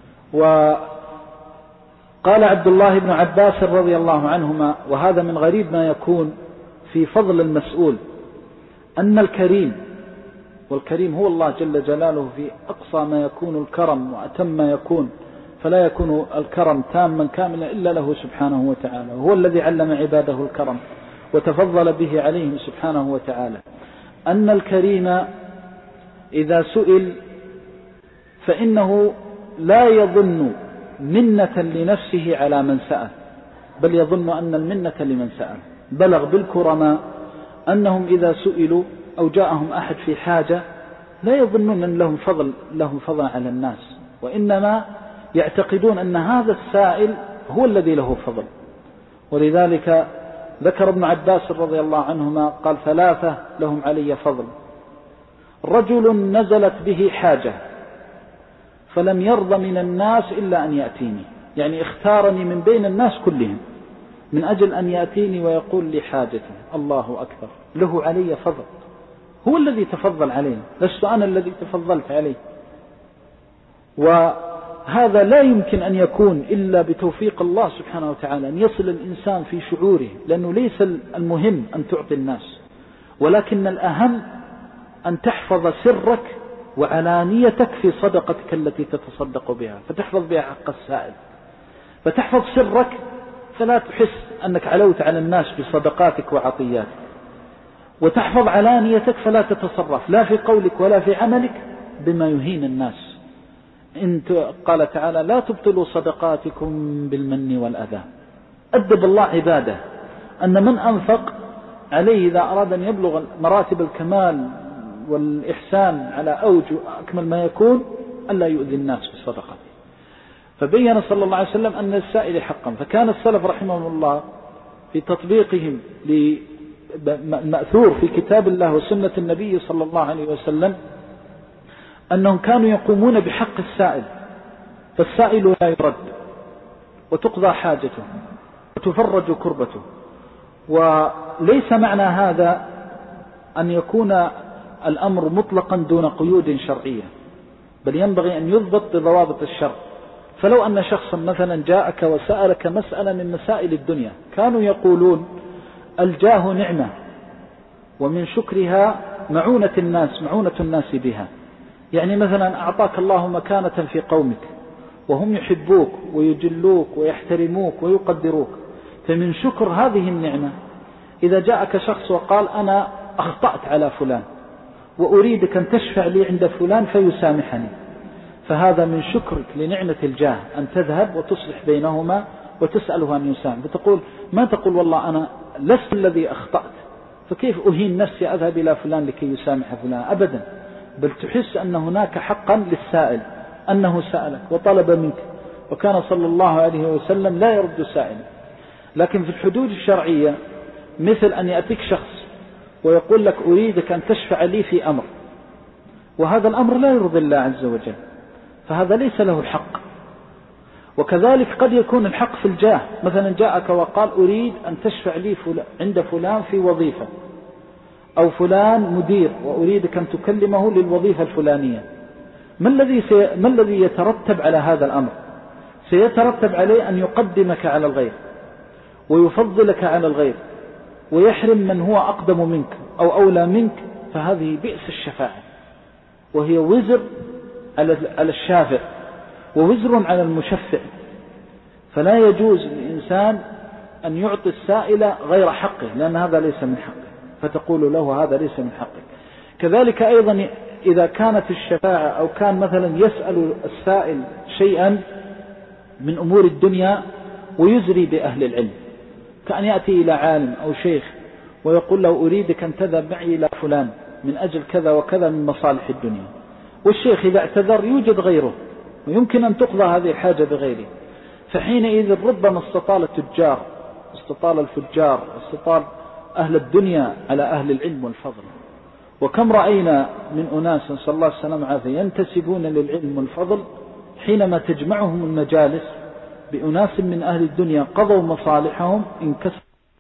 وقال عبد الله بن عباس رضي الله عنهما، وهذا من غريب ما يكون في فضل المسؤول، أن الكريم، والكريم هو الله جل جلاله في أقصى ما يكون الكرم وأتم ما يكون، فلا يكون الكرم تاما كاملا إلا له سبحانه وتعالى، وهو الذي علم عباده الكرم وتفضل به عليهم سبحانه وتعالى. أن الكريم إذا سئل فإنه لا يظن منة لنفسه على من سأل، بل يظن أن المنة لمن سأل. بلغ بالكرماء أنهم إذا سئلوا أو جاءهم أحد في حاجة لا يظنون أن لهم فضل على الناس، وإنما يعتقدون أن هذا السائل هو الذي له فضل. ولذلك ذكر ابن عباس رضي الله عنهما قال: 3 لهم علي فضل: رجل نزلت به حاجة فلم يرض من الناس إلا أن يأتيني، يعني اختارني من بين الناس كلهم من أجل أن يأتيني ويقول لي حاجتي. الله أكبر، له علي فضل، هو الذي تفضل عليه، لست أنا الذي تفضلت عليه. وهذا لا يمكن أن يكون إلا بتوفيق الله سبحانه وتعالى، أن يصل الإنسان في شعوره، لأنه ليس المهم أن تعطي الناس، ولكن الأهم أن تحفظ سرك وعلانيتك في صدقتك التي تتصدق بها، فتحفظ بها حق السائل، فتحفظ سرك فلا تحس أنك علوت على الناس بصدقاتك وعطياتك، وتحفظ علانيتك فلا تتصرف لا في قولك ولا في عملك بما يهين الناس. قال تعالى: لا تبطلوا صدقاتكم بالمن والأذى. أدب الله عباده أن من أنفق عليه إذا أراد أن يبلغ مراتب الكمال والإحسان على أوجه أكمل ما يكون ألا يؤذي الناس بصدقته. فبين صلى الله عليه وسلم أن السائل حقا. فكان السلف رحمهم الله في تطبيقهم المأثور في كتاب الله وسنة النبي صلى الله عليه وسلم أنهم كانوا يقومون بحق السائل، فالسائل لا يرد، وتقضى حاجته وتفرج كربته. وليس معنى هذا أن يكون الأمر مطلقا دون قيود شرعية، بل ينبغي أن يضبط بضوابط الشرع. فلو أن شخصا مثلا جاءك وسألك مسألة من مسائل الدنيا، كانوا يقولون: الجاه نعمة، ومن شكرها معونة الناس بها. يعني مثلا أعطاك الله مكانة في قومك وهم يحبوك ويجلوك ويحترموك ويقدروك، فمن شكر هذه النعمة إذا جاءك شخص وقال: أنا أخطأت على فلان وأريدك أن تشفع لي عند فلان فيسامحني، فهذا من شكرك لنعمة الجاه، أن تذهب وتصلح بينهما وتسأله أن يسامح. فتقول ما تقول: والله أنا لست الذي أخطأت، فكيف أهين نفسي أذهب إلى فلان لكي يسامح فلان؟ أبدا، بل تحس أن هناك حقا للسائل، أنه سألك وطلب منك، وكان صلى الله عليه وسلم لا يرد سائلا. لكن في الحدود الشرعية مثل أن يأتيك شخص ويقول لك: أريدك أن تشفع لي في أمر، وهذا الأمر لا يرضي الله عز وجل، فهذا ليس له الحق. وكذلك قد يكون الحق في الجاه، مثلا جاءك وقال: أريد أن تشفع لي عند فلان في وظيفة، أو فلان مدير وأريدك أن تكلمه للوظيفة الفلانية. ما الذي يترتب على هذا الأمر؟ سيترتب عليه أن يقدمك على الغير ويفضلك على الغير ويحرم من هو أقدم منك أو أولى منك، فهذه بئس الشفاعة، وهي وزر على الشافع ووزر على المشفع. فلا يجوز للإنسان أن يعطي السائل غير حقه، لأن هذا ليس من حقه، فتقول له: هذا ليس من حقك. كذلك أيضا إذا كانت الشفاعة أو كان مثلا يسأل السائل شيئا من أمور الدنيا ويزري بأهل العلم، كأن يأتي إلى عالم أو شيخ ويقول له: أريدك أن تذهب معي إلى فلان من أجل كذا وكذا من مصالح الدنيا، والشيخ إذا اعتذر يوجد غيره ويمكن أن تقضى هذه الحاجة بغيره. فحينئذ ربما استطال التجار، استطال الفجار، استطال أهل الدنيا على أهل العلم والفضل. وكم رأينا من أناس نسأل الله السلامة والعافية ينتسبون للعلم والفضل حينما تجمعهم المجالس بأناس من أهل الدنيا قضوا مصالحهم انكسر،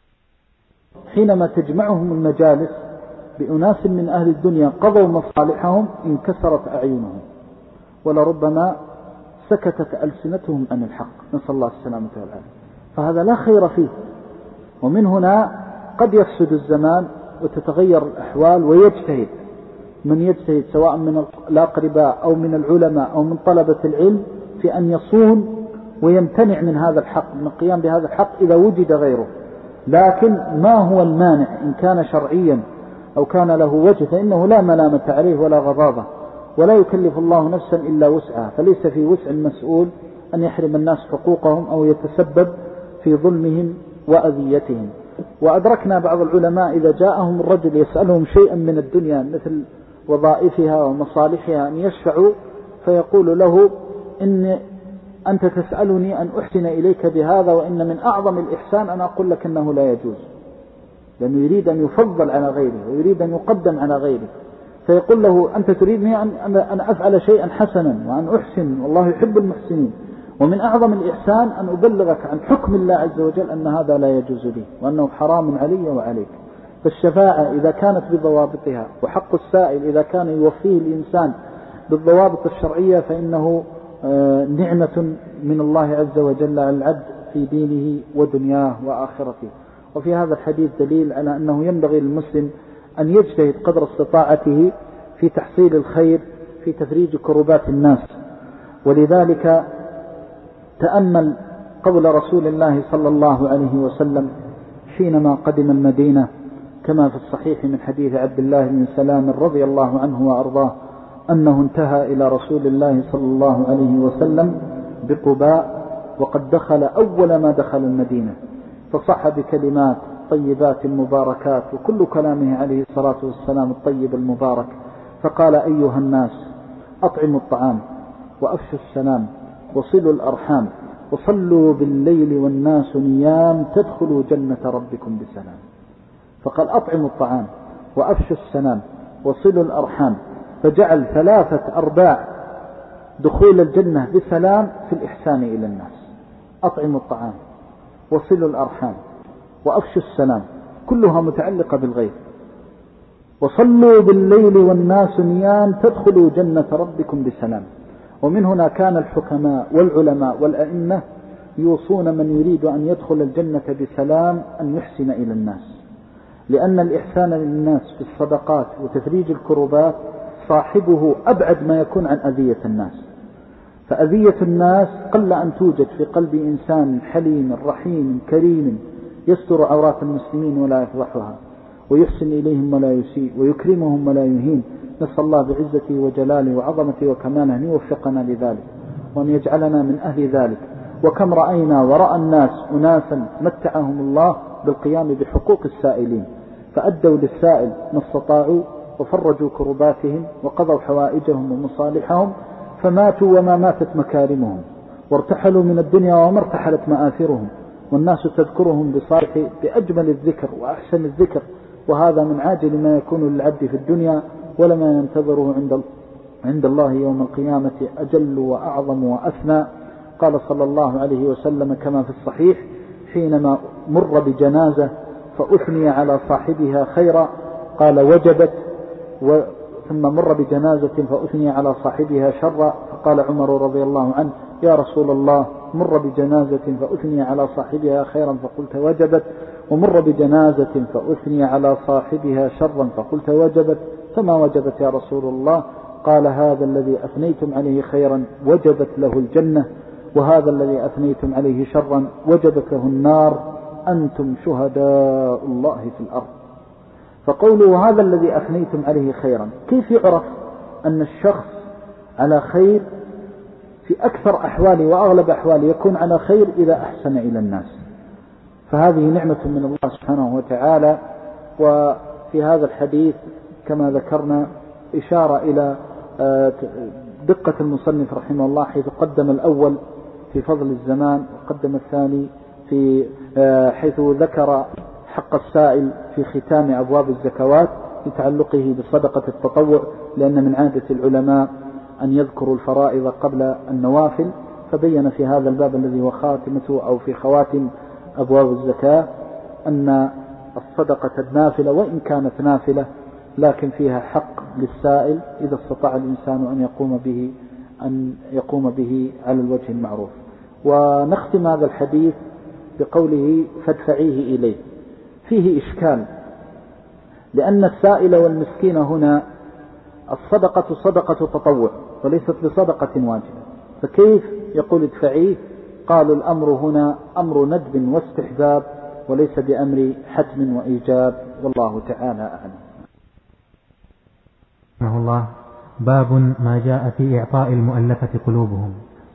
حينما تجمعهم المجالس بأناس من أهل الدنيا قضوا مصالحهم انكسرت أعينهم، ولربما سكتت ألسنتهم عن الحق، نسأل الله السلامة والعافية. فهذا لا خير فيه. ومن هنا قد يفسد الزمان وتتغير الأحوال، ويجتهد من يجتهد سواء من الأقرباء أو من العلماء أو من طلبة العلم في أن يصون ويمتنع من هذا الحق، من القيام بهذا الحق إذا وجد غيره. لكن ما هو المانع إن كان شرعيا أو كان له وجه فإنه لا ملامة عليه ولا غضاضة، ولا يكلف الله نفسا إلا وسعها، فليس في وسع المسؤول أن يحرم الناس حقوقهم أو يتسبب في ظلمهم وأذيتهم. وأدركنا بعض العلماء إذا جاءهم الرجل يسألهم شيئا من الدنيا مثل وظائفها ومصالحها أن يشفعوا، فيقول له إن أنت تسألني أن أحسن إليك بهذا، وإن من أعظم الإحسان أن أقول لك أنه لا يجوز، لأنه يريد أن يفضل على غيره ويريد أن يقدم على غيره. فيقول له أنت تريدني أن أفعل شيئا حسنا وأن أحسن، والله يحب المحسنين، ومن أعظم الإحسان أن أبلغك عن حكم الله عز وجل أن هذا لا يجوز لي وأنه حرام علي وعليك. فالشفاعة إذا كانت بضوابطها وحق السائل إذا كان يوفيه الإنسان بالضوابط الشرعية فإنه نعمة من الله عز وجل على العبد في دينه ودنياه وآخرته. وفي هذا الحديث دليل على أنه ينبغي للمسلم أن يجتهد قدر استطاعته في تحصيل الخير في تفريج كربات الناس. ولذلك تأمل قول رسول الله صلى الله عليه وسلم حينما قدم المدينة كما في الصحيح من حديث عبد الله بن سلام رضي الله عنه وأرضاه أنه انتهى إلى رسول الله صلى الله عليه وسلم بقباء وقد دخل أول ما دخل المدينة، فصح بكلمات طيبات مباركات، وكل كلامه عليه الصلاة والسلام الطيب المبارك. فقال أيها الناس أطعموا الطعام وأفشوا السلام وصلوا الأرحام وصلوا بالليل والناس نيام تدخلوا جنة ربكم بسلام. فقال أطعموا الطعام وأفشوا السلام وصلوا الأرحام، فجعل 3 أرباع دخول الجنة بسلام في الإحسان إلى الناس. أطعموا الطعام وصلوا الأرحام وأفشوا السلام كلها متعلقة بالغيب، وصلوا بالليل والناس نيام تدخلوا جنة ربكم بسلام. ومن هنا كان الحكماء والعلماء والأئمة يوصون من يريد أن يدخل الجنة بسلام أن يحسن إلى الناس، لأن الإحسان للناس في الصدقات وتفريج الكربات صاحبه أبعد ما يكون عن أذية الناس. فأذية الناس قل أن توجد في قلب إنسان حليم رحيم كريم يستر عورات المسلمين ولا يفضحها، ويحسن إليهم ولا يسيء، ويكرمهم ولا يهين. نسأل الله بعزته وجلاله وعظمته وكماله أن يوفقنا لذلك وأن يجعلنا من أهل ذلك. وكم رأينا ورأى الناس أناسا متعهم الله بالقيام بحقوق السائلين، فأدوا للسائل ما استطاعوا وفرجوا كرباتهم وقضوا حوائجهم ومصالحهم، فماتوا وما ماتت مكارمهم، وارتحلوا من الدنيا وما ارتحلت مآثرهم، والناس تذكرهم بأجمل الذكر وأحسن الذكر. وهذا من عاجل ما يكون للعبد في الدنيا ولما ينتظره عند الله يوم القيامة أجل وأعظم وأثنى. قال صلى الله عليه وسلم كما في الصحيح حينما مر بجنازة فأثني على صاحبها خيرا قال وجبت، ثم مر بجنازة فأثني على صاحبها شرا فقال عمر رضي الله عنه يا رسول الله مر بجنازة فأثني على صاحبها خيرا فقلت وجبت، ومر بجنازة فأثني على صاحبها شرا فقلت وجبت، فما وجبت يا رسول الله؟ قال هذا الذي أثنيتم عليه خيرا وجبت له الجنة، وهذا الذي أثنيتم عليه شرا وجبت له النار، أنتم شهداء الله في الأرض. فقوله هذا الذي أثنيتم عليه خيرا، كيف يعرف أن الشخص على خير؟ في أكثر أحواله وأغلب أحواله يكون على خير إذا أحسن إلى الناس، فهذه نعمة من الله سبحانه وتعالى. وفي هذا الحديث كما ذكرنا إشارة إلى دقة المصنف رحمه الله حيث قدم الأول في فضل الزمان وقدم الثاني في حيث ذكر حق السائل في ختام أبواب الزكوات لتعلقه بصدقة التطوع، لأن من عادة العلماء أن يذكروا الفرائض قبل النوافل، فبين في هذا الباب الذي هو خاتمته أو في خواتم أبواب الزكاة أن الصدقة النافلة وإن كانت نافلة لكن فيها حق للسائل إذا استطاع الإنسان أن يقوم به على الوجه المعروف. ونختم هذا الحديث بقوله فادفعيه إليه. فيه إشكال، لأن السائل والمسكين هنا الصدقة صدقة تطوع وليست بصدقة واجبة، فكيف يقول ادفعيه؟ قالوا الأمر هنا أمر ندب واستحباب وليس بأمر حتم وإيجاب، والله تعالى أعلم. رحمه الله. باب ما جاء في إعطاء المؤلفة قلوبهم.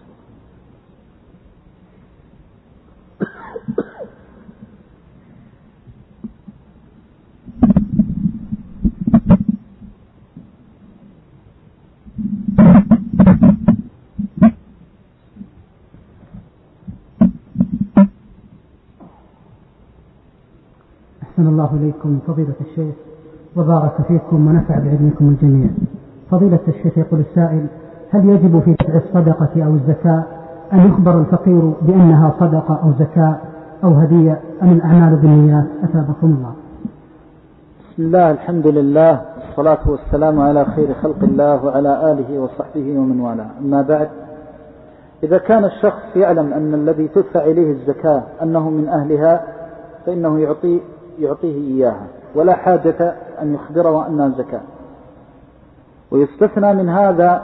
أحسن الله إليكم فضيلة الشيخ وبارك فيكم ونفع بعلمكم الجميع. فضيلة الشيخ يقول السائل: هل يجب في دفع الصدقة أو الزكاة أن يخبر الفقير بأنها صدقة أو زكاة أو هدية أم الأعمال بالنيات؟ أثابكم الله. بسم الله، الحمد لله، والصلاة والسلام على خير خلق الله وعلى آله وصحبه ومن والاه. أما بعد، إذا كان الشخص يعلم أن الذي تدفع إليه الزكاة أنه من أهلها فإنه يعطيه إياها ولا حاجة أن يخبره أنها زكاة. ويستثنى من هذا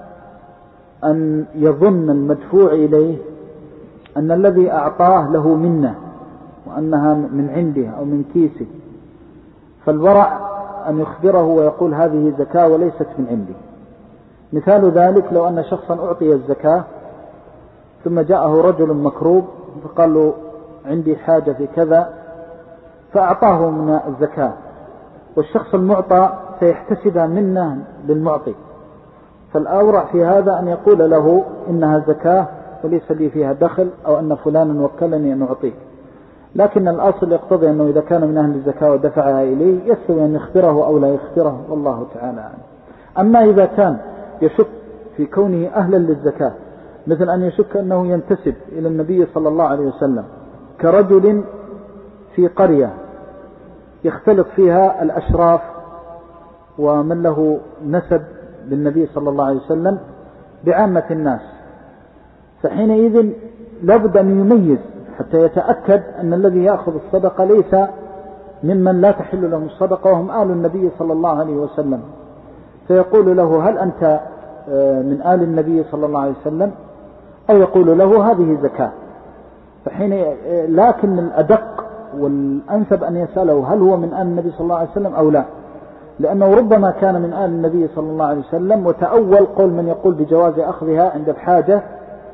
أن يظن المدفوع إليه أن الذي أعطاه له منه وأنها من عنده أو من كيسه، فالورع أن يخبره ويقول هذه زكاة وليست من عندي. مثال ذلك لو أن شخصا أعطي الزكاة ثم جاءه رجل مكروب فقال له عندي حاجة في كذا فأعطاه من الزكاة، والشخص المعطى سيحتسب منه للمعطي، فالأورع في هذا أن يقول له إنها زكاة وليس لي فيها دخل، أو أن فلانا وكلني أن أعطيك. لكن الأصل يقتضي أنه إذا كان من أهل الزكاة ودفعها إليه يستوي أن يخبره أو لا يخبره، والله تعالى عنه. أما إذا كان يشك في كونه أهلا للزكاة، مثل أن يشك أنه ينتسب إلى النبي صلى الله عليه وسلم، كرجل في قرية يختلط فيها الأشراف ومن له نسب للنبي صلى الله عليه وسلم بعامة الناس، فحينئذ لابد أن يميز حتى يتأكد أن الذي يأخذ الصدقة ليس ممن لا تحل له الصدقة وهم آل النبي صلى الله عليه وسلم، فيقول له هل أنت من آل النبي صلى الله عليه وسلم، أو يقول له هذه زكاة. لكن الأدق والأنسب أن يسأله هل هو من آل النبي صلى الله عليه وسلم أو لا، لأنه ربما كان من آل النبي صلى الله عليه وسلم وتأول قول من يقول بجواز أخذها عند الحاجة،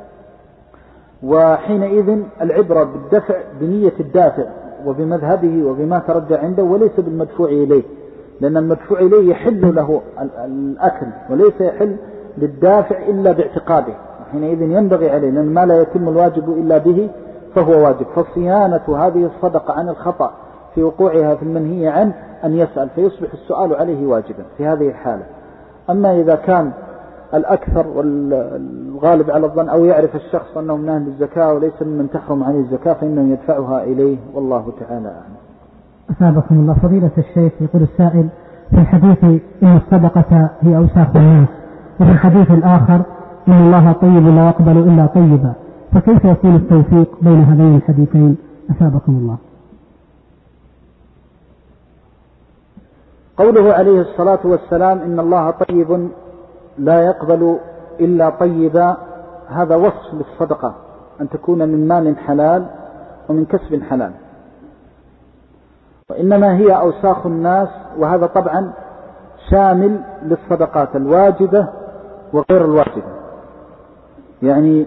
وحينئذ العبرة بالدفع بنية الدافع وبمذهبه وبما ترجى عنده وليس بالمدفوع إليه، لأن المدفوع إليه يحل له الأكل وليس يحل للدافع إلا باعتقاده، حينئذ ينبغي عليه، لأن ما لا يتم الواجب إلا به فهو واجب. فصيانة هذه الصدقة عن الخطأ في وقوعها في المنهي عنه أن يسأل، فيصبح السؤال عليه واجبا في هذه الحالة. أما إذا كان الأكثر والغالب على الظن أو يعرف الشخص أنه من أهل الزكاة وليس ممن تحرم عليه الزكاة فإنه يدفعها إليه، والله تعالى أعلم. أثابكم الله. فضيلة الشيخ يقول السائل: في الحديث إن الصدقة هي أوساخ الناس، وفي الحديث الآخر إن الله طيب لا يقبل إلا طيبا، فكيف يكون التوفيق بين هذين الحديثين؟ أثابكم الله. قوله عليه الصلاة والسلام إن الله طيب لا يقبل إلا طيبا، هذا وصف للصدقة أن تكون من مال حلال ومن كسب حلال، وإنما هي أوساخ الناس، وهذا طبعا شامل للصدقات الواجبة وغير الواجبة، يعني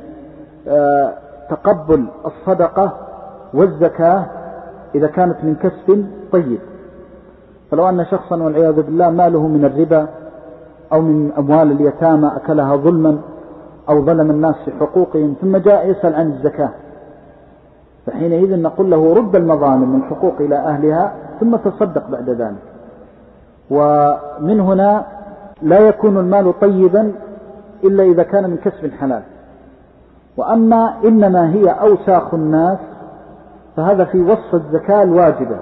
تقبل الصدقة والزكاة إذا كانت من كسب طيب. فلو أن شخصا والعياذ بالله ماله من الربا أو من أموال اليتامى أكلها ظلما أو ظلم الناس في حقوقهم ثم جاء يسأل عن الزكاة، فحينئذ نقول له رد المظالم من حقوق إلى أهلها ثم تصدق بعد ذلك. ومن هنا لا يكون المال طيبا إلا إذا كان من كسب حلال. وأما إنما هي أوساخ الناس فهذا في وصف الزكاة الواجبة،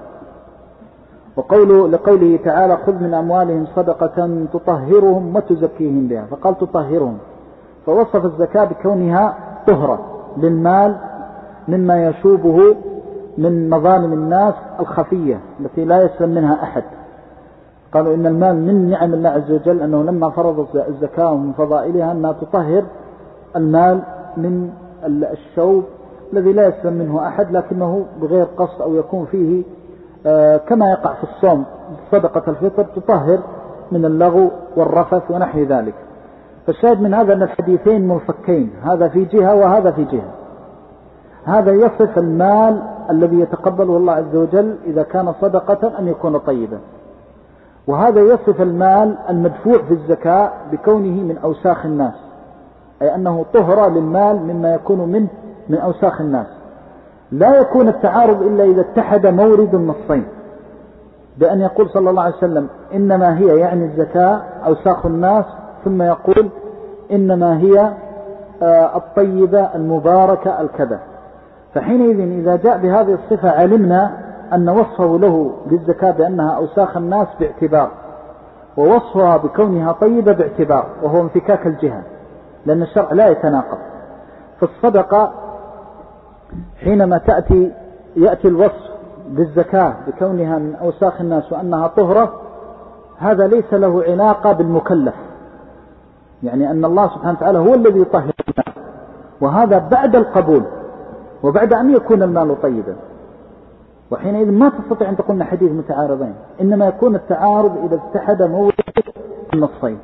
لقوله تعالى خذ من أموالهم صدقة تطهرهم وتزكيهم بها، فقال تطهرهم، فوصف الزكاة بكونها طهرة للمال مما يشوبه من مظالم الناس الخفية التي لا يسلم منها أحد. قالوا إن المال من نعم الله عز وجل أنه لما فرض الزكاة ومن فضائلها أنها تطهر المال من الشوب الذي لا يسلم منه أحد لكنه بغير قصد أو يكون فيه كما يقع في الصوم صدقة الفطر تطهر من اللغو والرفث ونحو ذلك. فالشاهد من هذا أن الحديثين منفكين، هذا في جهة وهذا في جهة. هذا يصف المال الذي يتقبله الله عز وجل إذا كان صدقة أن يكون طيبا، وهذا يصف المال المدفوع في الزكاة بكونه من أوساخ الناس، أي أنه طهرة للمال مما يكون منه من أوساخ الناس. لا يكون التعارض إلا إذا اتحد مورد النصين، بأن يقول صلى الله عليه وسلم إنما هي يعني الزكاة أوساخ الناس، ثم يقول إنما هي الطيبة المباركة الكذا. فحينئذ إذا جاء بهذه الصفة علمنا أن وصفه له بالزكاة بأنها أوساخ الناس باعتبار، ووصفها بكونها طيبة باعتبار، وهو انفكاك الجهة، لأن الشرع لا يتناقض. في الصدقة حينما يأتي الوصف بالزكاة بكونها من أوساخ الناس وأنها طهرة، هذا ليس له علاقة بالمكلف، يعني أن الله سبحانه وتعالى هو الذي يطهر الناس، وهذا بعد القبول وبعد أن يكون المال طيبا. وحينئذ ما تستطيع أن تقولنا حديث متعارضين، إنما يكون التعارض إذا اتحد مورد النصين.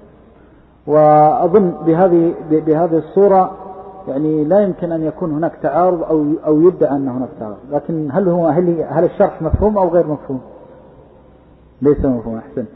وأظن بهذه الصورة يعني لا يمكن أن يكون هناك تعارض أو يدعى أن هناك تعارض، لكن هل الشرح مفهوم أو غير مفهوم؟ ليس مفهوم. أحسنت.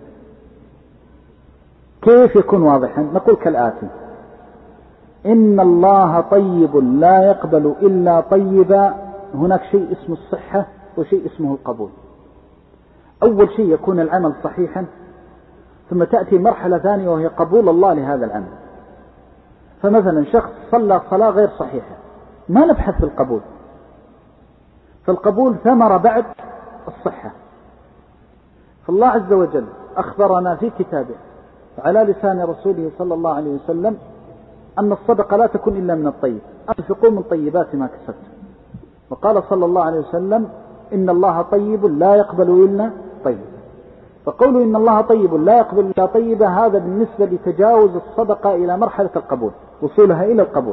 كيف يكون واضحا؟ نقول كالآتي: إن الله طيب لا يقبل إلا طيبا. هناك شيء اسمه الصحة وشيء اسمه القبول. أول شيء يكون العمل صحيحا، ثم تأتي مرحلة ثانية وهي قبول الله لهذا العمل. فمثلا شخص صلى صلاة غير صحيحة، ما نبحث في القبول، فالقبول ثمرة بعد الصحة. فالله عز وجل أخبرنا في كتابه على لسان رسوله صلى الله عليه وسلم أن الصدقة لا تكون إلا من الطيب، أنفقوا من طيبات ما كسبتم. وقال صلى الله عليه وسلم إن الله طيب لا يقبل إلا طيب. فقولوا إن الله طيب لا يقبل إلا طيب، هذا بالنسبة لتجاوز الصدقة إلى مرحلة القبول، وصولها إلى القبول.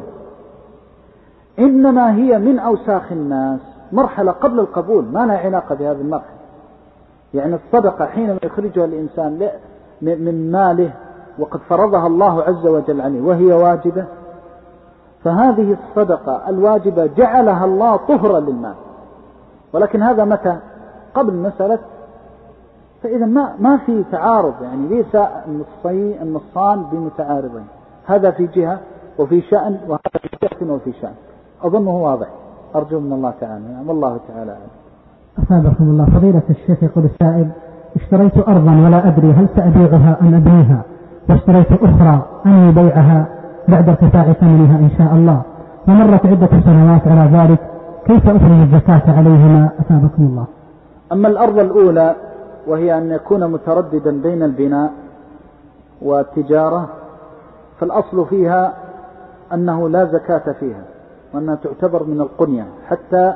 إنما هي من أوساخ الناس، مرحلة قبل القبول، ما لها علاقة بهذه المرحلة. يعني الصدقة حينما يخرجها الإنسان من ماله وقد فرضها الله عز وجل عليه وهي واجبة، فهذه الصدقة الواجبة جعلها الله طهرا للمال. ولكن هذا متى؟ قبل مسألة. فإذا ما في تعارض، يعني ليس النصان بمتعارضين، هذا في جهة وفي شأن، وهذا في جهة وفي شأن. أظنه واضح، أرجو من الله تعالى، والله تعالى أعلم. أثابكم الله. فضيلة الشيخ يقول السائل: اشتريت أرضا ولا أدري هل سأبيعها أم أبنيها، واشتريت أخرى أني بيعها بعد ارتفاع ثمنها إن شاء الله، ومرت عدة سنوات على ذلك، كيف أخرج الزكاة عليهما؟ أثابكم الله. أما الأرض الأولى وهي أن يكون مترددا بين البناء والتجارة، فالأصل فيها أنه لا زكاة فيها، وأنها تعتبر من القنية، حتى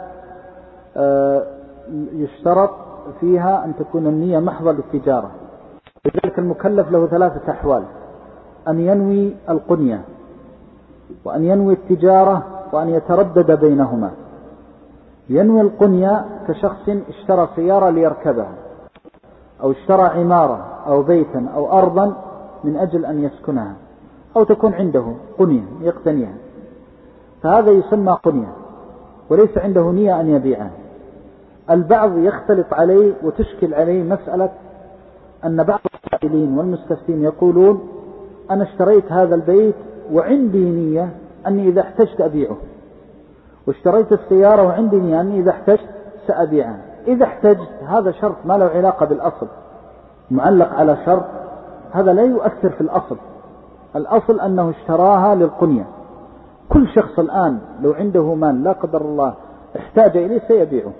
يشترط فيها أن تكون النية محضة للتجارة. لذلك المكلف له 3 أحوال: أن ينوي القنية، وأن ينوي التجارة، وأن يتردد بينهما. ينوي القنية كشخص اشترى سيارة ليركبها، أو اشترى عمارة أو بيتا أو أرضا من أجل أن يسكنها، أو تكون عنده قنية يقتنيها، فهذا يسمى قنية، وليس عنده نية أن يبيعها. البعض يختلط عليه وتشكل عليه مسألة أن بعض السائلين والمستفتين يقولون أنا اشتريت هذا البيت وعندي نية أني إذا احتجت أبيعه، واشتريت السيارة وعندي نية أني إذا احتجت سأبيعها. إذا احتجت هذا شرط ما له علاقة بالأصل، معلق على شرط، هذا لا يؤثر في الأصل. الأصل أنه اشتراها للقنية. كل شخص الآن لو عنده مال لا قدر الله احتاج إليه سيبيعه،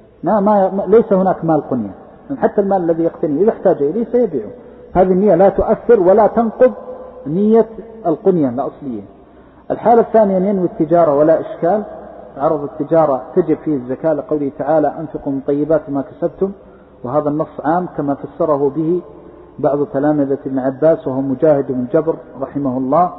ليس هناك مال قنية، حتى المال الذي يقتنيه إذا احتاج إليه سيبيعه. هذه النية لا تؤثر ولا تنقض نية القنية الأصلية. الحالة الثانية ينوي التجارة ولا إشكال، عرض التجارة تجب فيه الزكاة لقوله تعالى أنفقوا من طيبات ما كسبتم، وهذا النص عام كما فسره به بعض تلامذة ابن عباس وهو مجاهد بن جبر رحمه الله،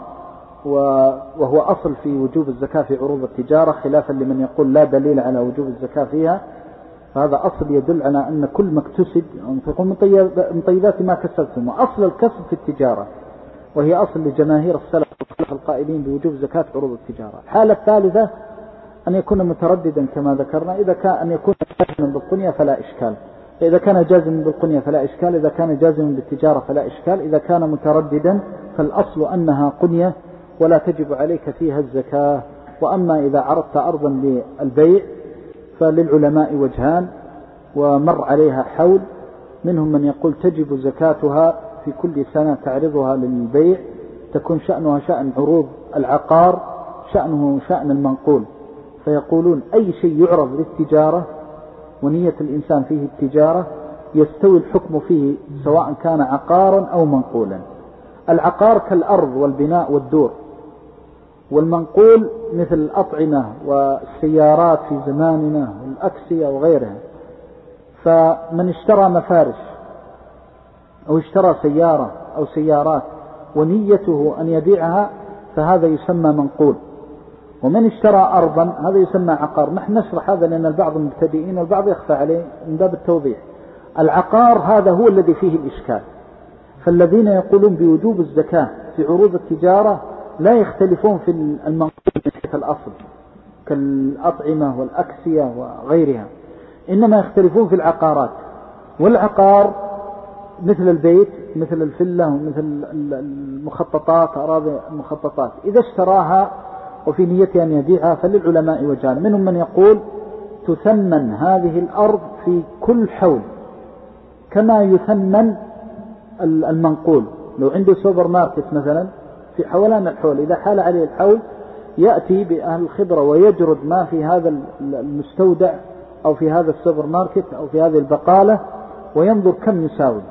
وهو أصل في وجوب الزكاة في عروض التجارة، خلافا لمن يقول لا دليل على وجوب الزكاة فيها. فهذا أصل يدل على أن كل ما اكتسب أنفقوا من طيبات ما كسبتم، وأصل الكسب في التجارة، وهي أصل لجماهير السلف القائلين بوجوب زكاة عروض التجارة. الحالة الثالثة أن يكون مترددا كما ذكرنا، إذا كان أن يكون جازما بالقنية فلا إشكال، إذا كان جازما بالقنية فلا إشكال، إذا كان جازما بالتجارة فلا إشكال، إذا كان مترددا فالأصل أنها قنية ولا تجب عليك فيها الزكاة. وأما إذا عرضت أرضا للبيع فللعلماء وجهان، ومر عليها حول، منهم من يقول تجب زكاتها في كل سنة تعرضها للبيع، تكون شأنها شأن عروض العقار، شأنه شأن المنقول، فيقولون أي شيء يعرض للتجارة ونية الإنسان فيه التجارة يستوي الحكم فيه سواء كان عقارا أو منقولا. العقار كالأرض والبناء والدور، والمنقول مثل الأطعمة والسيارات في زماننا والأكسية وغيرها. فمن اشترى مفارش أو اشترى سيارة أو سيارات ونيته أن يبيعها فهذا يسمى منقول، ومن اشترى أرضا هذا يسمى عقار. نحن نشرح هذا لأن البعض مبتدئين والبعض يخفى عليه من باب التوضيح. العقار هذا هو الذي فيه الإشكال، فالذين يقولون بوجوب الزكاة في عروض التجارة لا يختلفون في المنقول في الأصل كالأطعمة والأكسية وغيرها، إنما يختلفون في العقارات. والعقار مثل البيت مثل الفلة ومثل المخططات، أراضي المخططات، إذا اشتراها وفي نيته أن يبيعها فللعلماء وجهان، منهم من يقول تثمن هذه الأرض في كل حول كما يثمن المنقول. لو عنده سوبر ماركت مثلا في حولان الحول، إذا حال عليه الحول يأتي بأهل الخبرة ويجرد ما في هذا المستودع أو في هذا السوبر ماركت أو في هذه البقالة وينظر كم يساوي،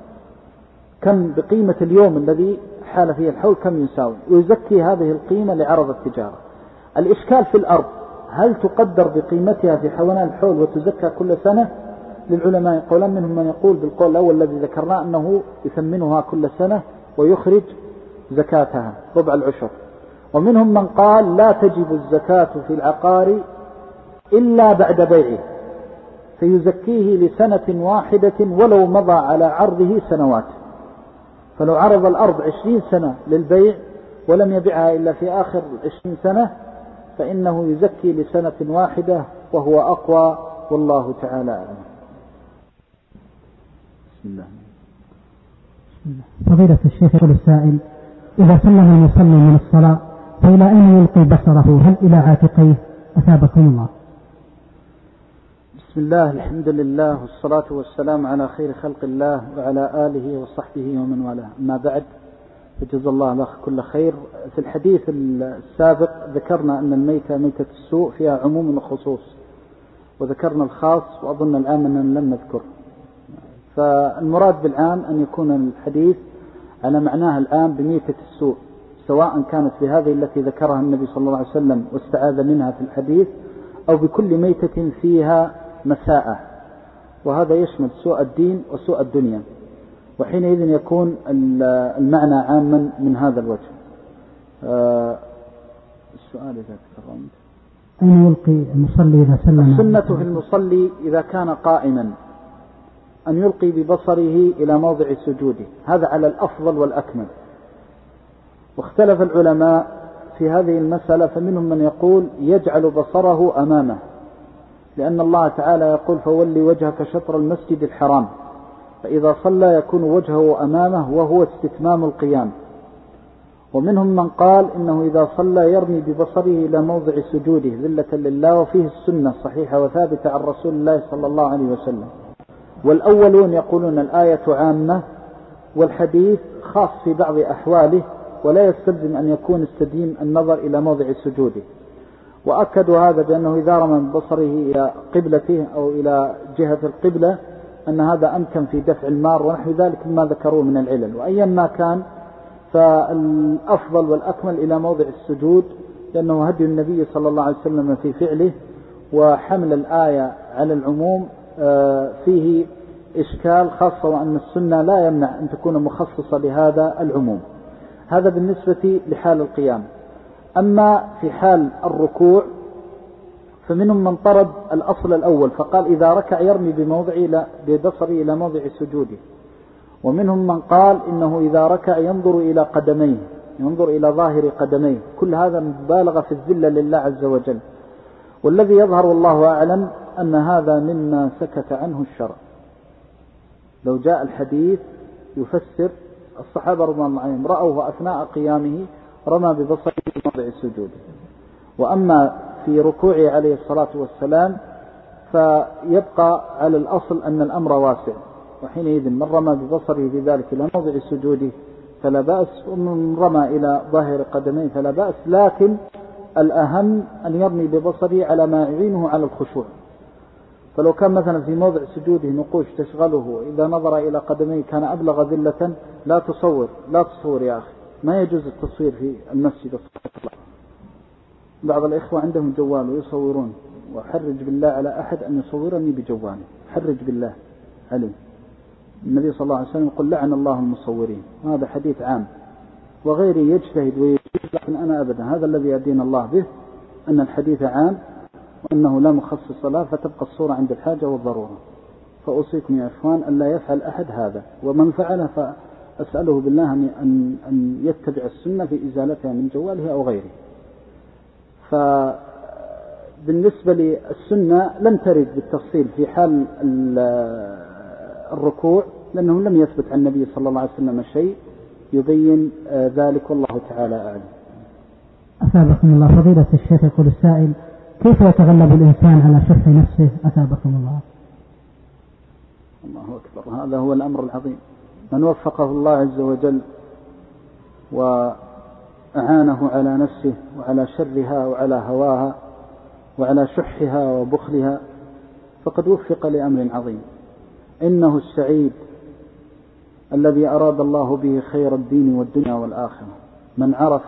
كم بقيمة اليوم الذي حال فيه الحول كم يساوي، ويزكي هذه القيمة لعرض التجارة. الإشكال في الأرض هل تقدر بقيمتها في حولان الحول وتزكى كل سنة؟ للعلماء قولان، منهم من يقول بالقول الأول الذي ذكرناه أنه يثمنها كل سنة ويخرج زكاتها ربع العشر، ومنهم من قال لا تجب الزكاة في العقار إلا بعد بيعه، فيزكيه لسنة واحدة ولو مضى على عرضه سنوات. فلو عرض الأرض 20 سنة للبيع ولم يبيعها إلا في آخر 20 سنة فإنه يزكي لسنة واحدة وهو أقوى، والله تعالى أعلم. بسم الله. فضيلة الشيخ يقول السائل: إذا سلم المصلي من الصلاة فإلى أين يلقي بصره؟ هل إلى عاتقيه؟ أثابكم الله. بسم الله، الحمد لله، والصلاة والسلام على خير خلق الله وعلى آله وصحبه ومن والاه. أما بعد، فجزا الله الأخ كل خير. في الحديث السابق ذكرنا أن الميتة ميتة السوء فيها عموم وخصوص، وذكرنا الخاص، وأظن العام أننا لم نذكر. فالمراد بالعام أن يكون الحديث على معناه العام بميتة السوء، سواء كانت بهذه التي ذكرها النبي صلى الله عليه وسلم واستعاذ منها في الحديث، أو بكل ميتة فيها مساءة، وهذا يشمل سوء الدين وسوء الدنيا، وحينئذ يكون المعنى عاما من هذا الوجه. السؤال إذا تكرمت: أين يلقي المصلي إذا سلم؟ السنة في المصلي إذا كان قائما أن يلقي ببصره إلى موضع سجوده، هذا على الأفضل والأكمل. واختلف العلماء في هذه المسألة، فمنهم من يقول يجعل بصره أمامه، لأن الله تعالى يقول فولي وجهك شطر المسجد الحرام، فإذا صلى يكون وجهه أمامه وهو استتمام القيام. ومنهم من قال إنه إذا صلى يرمي ببصره إلى موضع سجوده ذلة لله، وفيه السنة صحيحة وثابتة عن رسول الله صلى الله عليه وسلم. والأولون يقولون الآية عامة والحديث خاص في بعض أحواله، ولا يستلزم أن يكون استديم النظر إلى موضع سجوده. وأكدوا هذا بأنه إذا رمى ببصره إلى قبلته أو إلى جهة القبلة أن هذا أمكن في دفع المار ونحو ذلك مما ذكروه من العلل. وأيا ما كان فالأفضل والأكمل إلى موضع السجود، لأنه هدي النبي صلى الله عليه وسلم في فعله، وحمل الآية على العموم فيه إشكال، خاصة وأن السنة لا يمنع أن تكون مخصصة لهذا العموم. هذا بالنسبة لحال القيام. أما في حال الركوع فمنهم من طرد الأصل الأول فقال إذا ركع يرمي ببصره إلى موضع سجوده، ومنهم من قال إنه إذا ركع ينظر إلى قدميه، ينظر إلى ظاهر قدميه. كل هذا مبالغة في الذلة لله عز وجل. والذي يظهر والله أعلم أن هذا مما سكت عنه الشرع. لو جاء الحديث يفسر الصحابة رضي الله عنهم رأوه أثناء قيامه رمى ببصره في موضع السجود. وأما في ركوعه عليه الصلاة والسلام فيبقى على الأصل أن الأمر واسع، وحينئذ من رمى ببصره في ذلك إلى موضع السجود فلا بأس، ومن رمى إلى ظاهر قدميه فلا بأس، لكن الأهم أن يرمي ببصره على ما يعينه على الخشوع. فلو كان مثلا في موضع سجوده نقوش تشغله إذا نظر إلى قدميه كان أبلغ ذلة. لا تصور يا أخي، ما يجوز التصوير في المسجد. بعض الإخوة عندهم جوال ويصورون، وحرج بالله على أحد أن يصورني بجواله، حرج بالله عليه. النبي صلى الله عليه وسلم يقول لعن الله المصورين، هذا حديث عام، وغيري يجتهد ويجتهد، لكن أنا أبدا هذا الذي يدين الله به أن الحديث عام وأنه لا مخصص له، فتبقى الصورة عند الحاجة والضرورة. فأوصيكم يا إخوان أن لا يفعل أحد هذا، ومن فعله فأسأله بالله أن يتبع السنة في إزالتها من جواله أو غيره. فبالنسبة للسنة لم ترد بالتفصيل في حال الركوع، لأنه لم يثبت عن النبي صلى الله عليه وسلم شيء يبين ذلك، والله تعالى أعلم. أثابكم الله. فضيلة الشيخ يقول السائل: كيف يتغلب الإنسان على شح نفسه؟ أثابكم الله. الله أكبر، هذا هو الأمر العظيم. من وفقه الله عز وجل وأعانه على نفسه وعلى شرها وعلى هواها وعلى شحها وبخلها فقد وفق لأمر عظيم. إنه السعيد الذي أراد الله به خير الدين والدنيا والآخرة، من عرف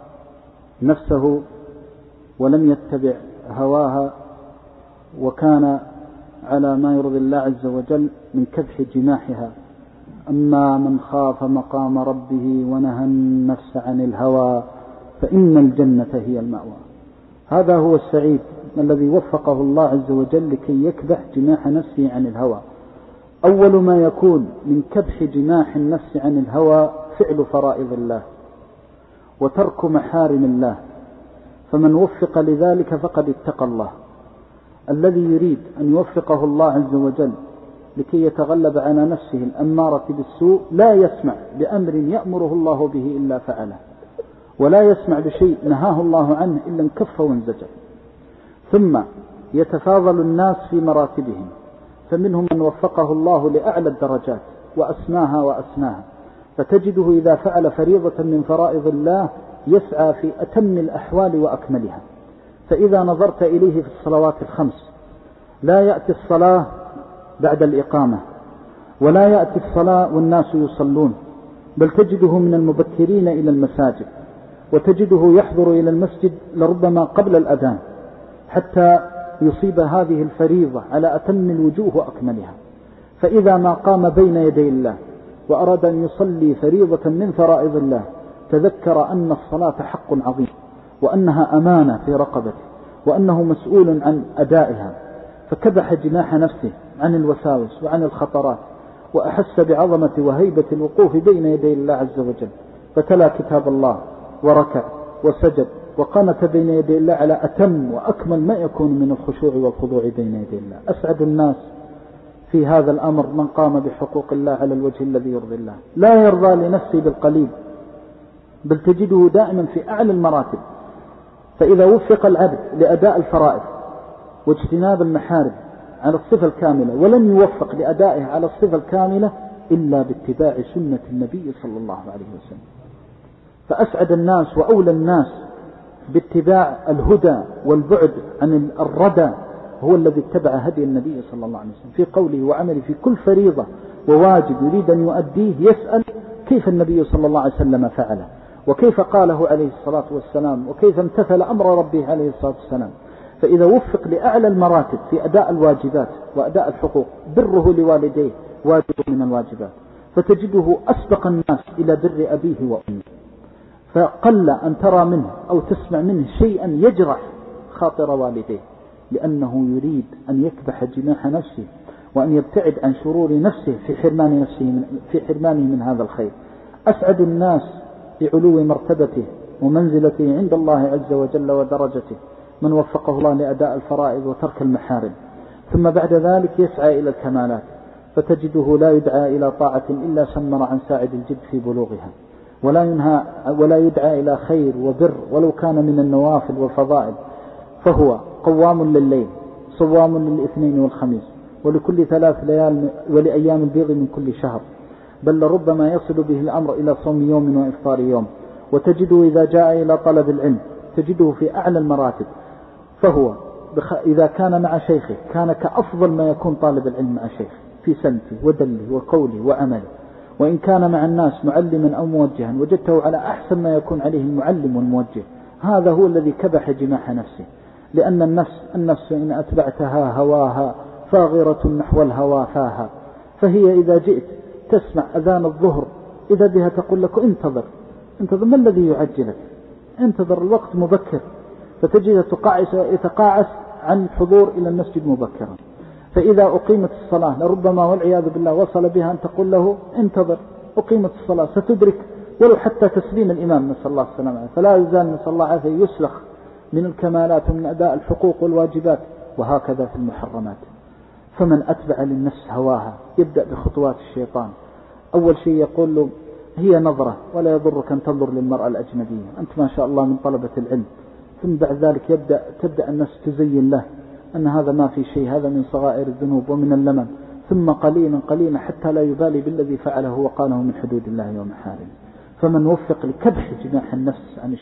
نفسه ولم يتبع هواها وكان على ما يرضي الله عز وجل من كبح جماحها. أما من خاف مقام ربه ونهى النفس عن الهوى فإن الجنة هي المأوى. هذا هو السعيد الذي وفقه الله عز وجل لكي يكبح جماح نفسه عن الهوى. أول ما يكون من كبح جماح النفس عن الهوى فعل فرائض الله وترك محارم الله، فمن وفق لذلك فقد اتقى الله. الذي يريد أن يوفقه الله عز وجل لكي يتغلب على نفسه الأمارة بالسوء لا يسمع بأمر يأمره الله به إلا فعله، ولا يسمع بشيء نهاه الله عنه إلا انكف وانزجر. ثم يتفاضل الناس في مراتبهم، فمنهم من وفقه الله لأعلى الدرجات وأسماها، فتجده إذا فعل فريضة من فرائض الله يسعى في أتم الأحوال وأكملها. فإذا نظرت إليه في الصلوات الخمس لا يأتي الصلاة بعد الإقامة، ولا يأتي الصلاة والناس يصلون، بل تجده من المبكرين إلى المساجد، وتجده يحضر إلى المسجد لربما قبل الأذان حتى يصيب هذه الفريضة على أتم الوجوه وأكملها. فإذا ما قام بين يدي الله وأراد أن يصلي فريضة من فرائض الله تذكر أن الصلاة حق عظيم، وأنها أمانة في رقبته، وأنه مسؤول عن أدائها، فكبح جماح نفسه عن الوساوس وعن الخطرات، وأحس بعظمة وهيبة الوقوف بين يدي الله عز وجل، فتلا كتاب الله وركع وسجد وقنت بين يدي الله على أتم وأكمل ما يكون من الخشوع والخضوع بين يدي الله. أسعد الناس في هذا الأمر من قام بحقوق الله على الوجه الذي يرضي الله، لا يرضى لنفسه بالقليل، بل تجده دائما في أعلى المراتب. فإذا وفق العبد لأداء الفرائض واجتناب المحارم على الصفة الكاملة، ولن يوفق لأدائه على الصفة الكاملة إلا باتباع سنة النبي صلى الله عليه وسلم. فأسعد الناس وأولى الناس باتباع الهدى والبعد عن الردى هو الذي اتبع هدي النبي صلى الله عليه وسلم في قوله وعمله في كل فريضة وواجب يريد أن يؤديه، يسأل كيف النبي صلى الله عليه وسلم فعله، وكيف قاله عليه الصلاة والسلام، وكيف امتثل أمر ربه عليه الصلاة والسلام. فإذا وفق لأعلى المراتب في أداء الواجبات وأداء الحقوق، بره لوالديه واجب من الواجبات، فتجده أسبق الناس إلى بر أبيه وأمه، فقل أن ترى منه أو تسمع منه شيئا يجرح خاطر والديه، لأنه يريد أن يكبح جناح نفسه وأن يبتعد عن شرور نفسه في حرمانه من هذا الخير. أسعد الناس بعلو مرتبته ومنزلته عند الله عز وجل ودرجته من وفقه الله لأداء الفرائض وترك المحارم، ثم بعد ذلك يسعى إلى الكمالات، فتجده لا يدعى إلى طاعة إلا سمر عن ساعد الجد في بلوغها، ولا يدعى إلى خير وبر ولو كان من النوافل والفضائل، فهو قوام لليل صوام للاثنين والخميس ولكل 3 ليال ولأيام البيض من كل شهر، بل لربما يصل به الأمر إلى صوم يوم وإفطار يوم. وتجده إذا جاء إلى طلب العلم تجده في أعلى المراتب، فهو إذا كان مع شيخه كان كأفضل ما يكون طالب العلم مع شيخه في سمته ودله وقوله وعمله، وإن كان مع الناس معلما أو موجها وجدته على أحسن ما يكون عليه المعلم والموجه. هذا هو الذي كبح جماح نفسه، لأن النفس إن أتبعتها هواها فاغرة نحو الهوى فاها، فهي إذا جئت تسمع أذان الظهر إذا بها تقول لك انتظر ما الذي يعجلك، انتظر الوقت مبكر، فتجد يتقاعس عن الحضور إلى المسجد مبكرا. فإذا أقيمت الصلاة لربما والعياذ بالله وصل بها أن تقول له انتظر أقيمت الصلاة، ستدرك ولو حتى تسليم الإمام نسأل الله السلامة، فلا يزال نسأل الله عافية يسلخ من الكمالات ومن أداء الحقوق والواجبات، وهكذا في المحرمات. فمن أتبع للنفس هواها يبدأ بخطوات الشيطان. أول شيء يقول له هي نظرة ولا يضرك أن تنظر للمرأة الأجنبية، أنت ما شاء الله من طلبة العلم. ثم بعد ذلك تبدأ النفس تزين له أن هذا ما في شيء، هذا من صغائر الذنوب ومن اللمم، ثم قليلا حتى لا يبالي بالذي فعله وقاله من حدود الله ومحارمه. فمن وفق لكبح جناح النفس عن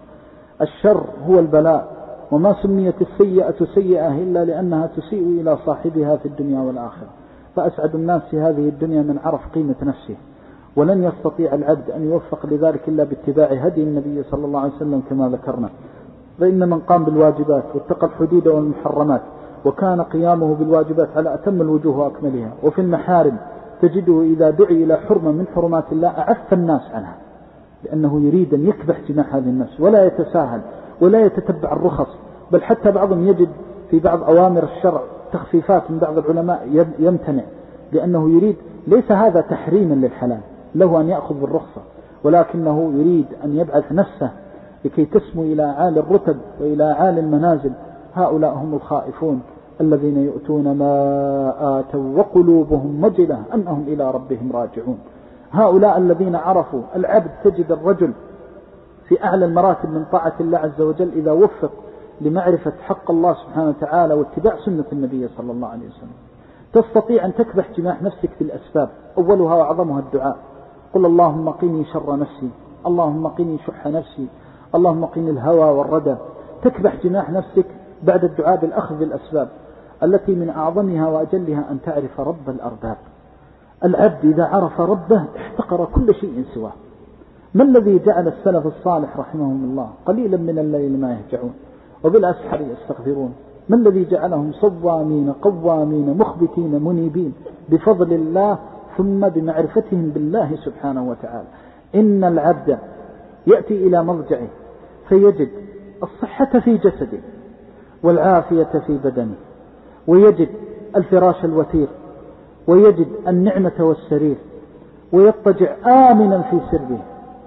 الشر هو البلاء، وما سميت السيئة سيئة إلا لأنها تسيء إلى صاحبها في الدنيا والآخرة. فأسعد الناس في هذه الدنيا من عرف قيمة نفسه، ولن يستطيع العبد أن يوفق لذلك إلا باتباع هدي النبي صلى الله عليه وسلم كما ذكرنا. فإن من قام بالواجبات واتقى الحدود والمحرمات وكان قيامه بالواجبات على أتم الوجوه وأكملها، وفي المحارم تجده إذا دعي إلى حرمة من حرمات الله أعف الناس عنها، لأنه يريد أن يكبح جناح هذه النفس ولا يتساهل ولا يتتبع الرخص، بل حتى بعضهم يجد في بعض أوامر الشرع تخفيفات من بعض العلماء يمتنع، لأنه يريد ليس هذا تحريما للحلال، له أن يأخذ بالرخصة، ولكنه يريد أن يبعث نفسه لكي تسمو إلى عالي الرتب وإلى عالي المنازل. هؤلاء هم الخائفون الذين يؤتون ما آتوا وقلوبهم وجلة أنهم إلى ربهم راجعون. هؤلاء الذين عرفوا العبد. تجد الرجل في أعلى المراتب من طاعة الله عز وجل إذا وفق لمعرفة حق الله سبحانه وتعالى واتباع سنة النبي صلى الله عليه وسلم، تستطيع أن تكبح جناح نفسك في الأسباب، أولها وأعظمها الدعاء. قل اللهم قني شر نفسي، اللهم قني شح نفسي، اللهم قني الهوى والردى. تكبح جناح نفسك بعد الدعاء بالأخذ بالأسباب، التي من أعظمها وأجلها أن تعرف رب الأرباب. العبد إذا عرف ربه احتقر كل شيء سواه. ما الذي جعل السلف الصالح رحمهم الله قليلا من الليل ما يهجعون وبالأسحر يستغفرون؟ ما الذي جعلهم صوامين قوامين مخبتين منيبين بفضل الله ثم بمعرفتهم بالله سبحانه وتعالى؟ إن العبد يأتي إلى مضجعه فيجد الصحة في جسده والعافية في بدنه، ويجد الفراش الوثير، ويجد النعمة والسرير، ويضطجع آمنا في سره،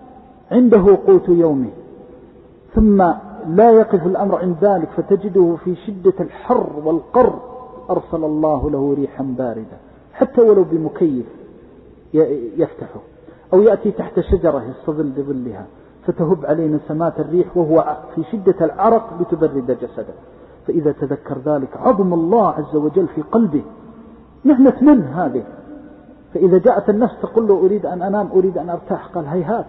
عنده قوت يومه، ثم لا يقف الأمر عند ذلك فتجده في شدة الحر والقر أرسل الله له ريحا باردة حتى ولو بمكيف يفتحه، أو يأتي تحت شجرة يستظل بظلها فتهب عليه نسمات الريح وهو في شدة العرق لتبرد جسده. فإذا تذكر ذلك عظم الله عز وجل في قلبه. نعمة من هذه؟ فإذا جاءت النفس تقول له أريد أن أنام، أريد أن أرتاح، قال هيهات،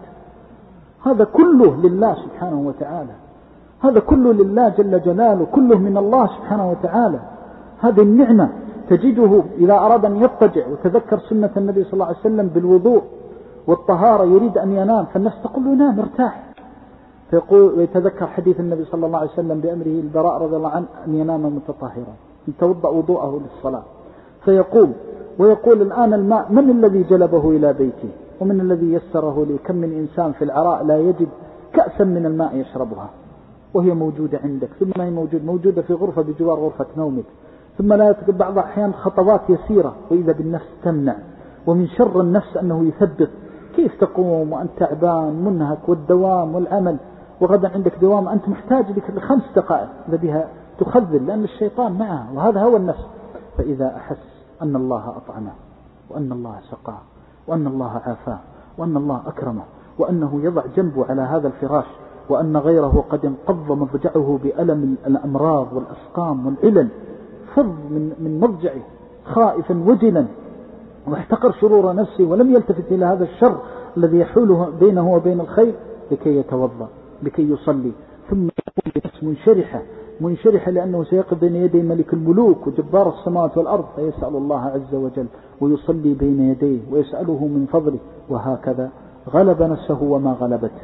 هذا كله لله سبحانه وتعالى، هذا كله لله جل جلاله، كله من الله سبحانه وتعالى. هذه النعمة تجده إذا أراد أن يضطجع وتذكر سنة النبي صلى الله عليه وسلم بالوضوء والطهارة يريد أن ينام، فالنفس تقول له نام ارتاح، فيقول ويتذكر حديث النبي صلى الله عليه وسلم بأمره البراء رضي الله عنه أن ينام متطهرا، يتوضأ وضوءه للصلاة، فيقوم ويقول الآن الماء من الذي جلبه إلى بيتي ومن الذي يسره لي؟ كم من إنسان في العراء لا يجد كأسا من الماء يشربها وهي موجودة عندك، ثم هي موجودة في غرفة بجوار غرفة نومك، ثم لا يتقب بعض الأحيان خطوات يسيرة وإذا بالنفس تمنع. ومن شر النفس أنه يثبت، كيف تقوم وأنت تعبان منهك والدوام والعمل، وغدا عندك دوام أنت محتاج لك ل5 دقائق إذا بها تخذل، لأن الشيطان معها وهذا هو النفس. فإذا أحس أن الله أطعمه وأن الله سقاه وأن الله عافاه وأن الله أكرمه وأنه يضع جنبه على هذا الفراش وأن غيره قد انقض مضجعه بألم الأمراض والأسقام والعلل، فض من مضجعه خائفا وجلا واحتقر شرور نفسه ولم يلتفت إلى هذا الشر الذي يحوله بينه وبين الخير لكي يتوضأ لكي يصلي، ثم يكون منشرحة لأنه سيقف بين يدي ملك الملوك وجبار السماوات والأرض، فيسأل الله عز وجل ويصلي بين يديه ويسأله من فضله، وهكذا غلب نفسه وما غلبته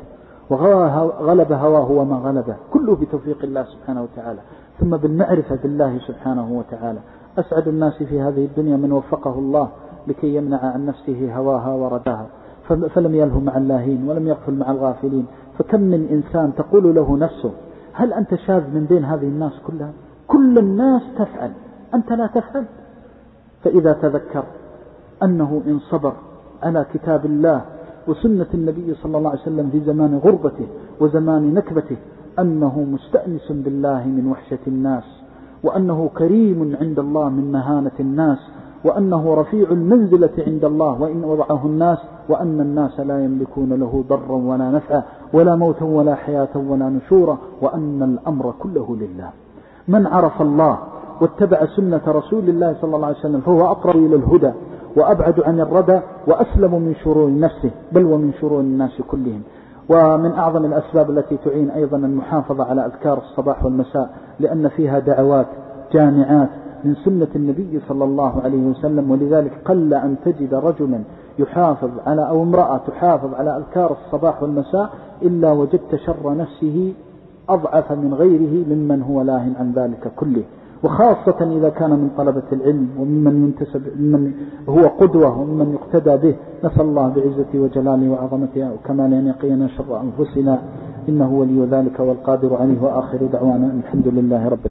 وغلب هواه وما غلبه، كله بتوفيق الله سبحانه وتعالى، ثم بالمعرفة بالله سبحانه وتعالى. أسعد الناس في هذه الدنيا من وفقه الله لكي يمنع عن نفسه هواها ورداها، فلم يله مع اللاهين ولم يغفل مع الغافلين. فكم من إنسان تقول له نفسه هل أنت شاذ من بين هذه الناس كلها؟ كل الناس تفعل، أنت لا تفعل. فإذا تذكر أنه إن صبر على كتاب الله وسنة النبي صلى الله عليه وسلم في زمان غربته وزمان نكبته أنه مستأنس بالله من وحشة الناس، وأنه كريم عند الله من مهانة الناس، وأنه رفيع المنزلة عند الله وإن وضعه الناس، وأن الناس لا يملكون له ضرا ولا نفعا ولا موتا ولا حياة ولا نشورا، وأن الأمر كله لله. من عرف الله واتبع سنة رسول الله صلى الله عليه وسلم فهو أقرب إلى الهدى وأبعد عن الردى وأسلم من شرور نفسه بل ومن شرور الناس كلهم. ومن أعظم الأسباب التي تعين أيضا المحافظة على أذكار الصباح والمساء، لأن فيها دعوات جامعات من سنة النبي صلى الله عليه وسلم، ولذلك قل أن تجد رجلا يحافظ على أو امرأة تحافظ على أذكار الصباح والمساء إلا وجدت شر نفسه أضعف من غيره ممن هو لاه عن ذلك كله، وخاصة إذا كان من طلبة العلم وممن ينتسب ممن هو قدوة وممن يقتدى به. نسأل الله بعزته وجلاله وعظمته وكماله أن يقينا شر أنفسنا، إنه ولي ذلك والقادر عليه. وآخر دعوانا الحمد لله رب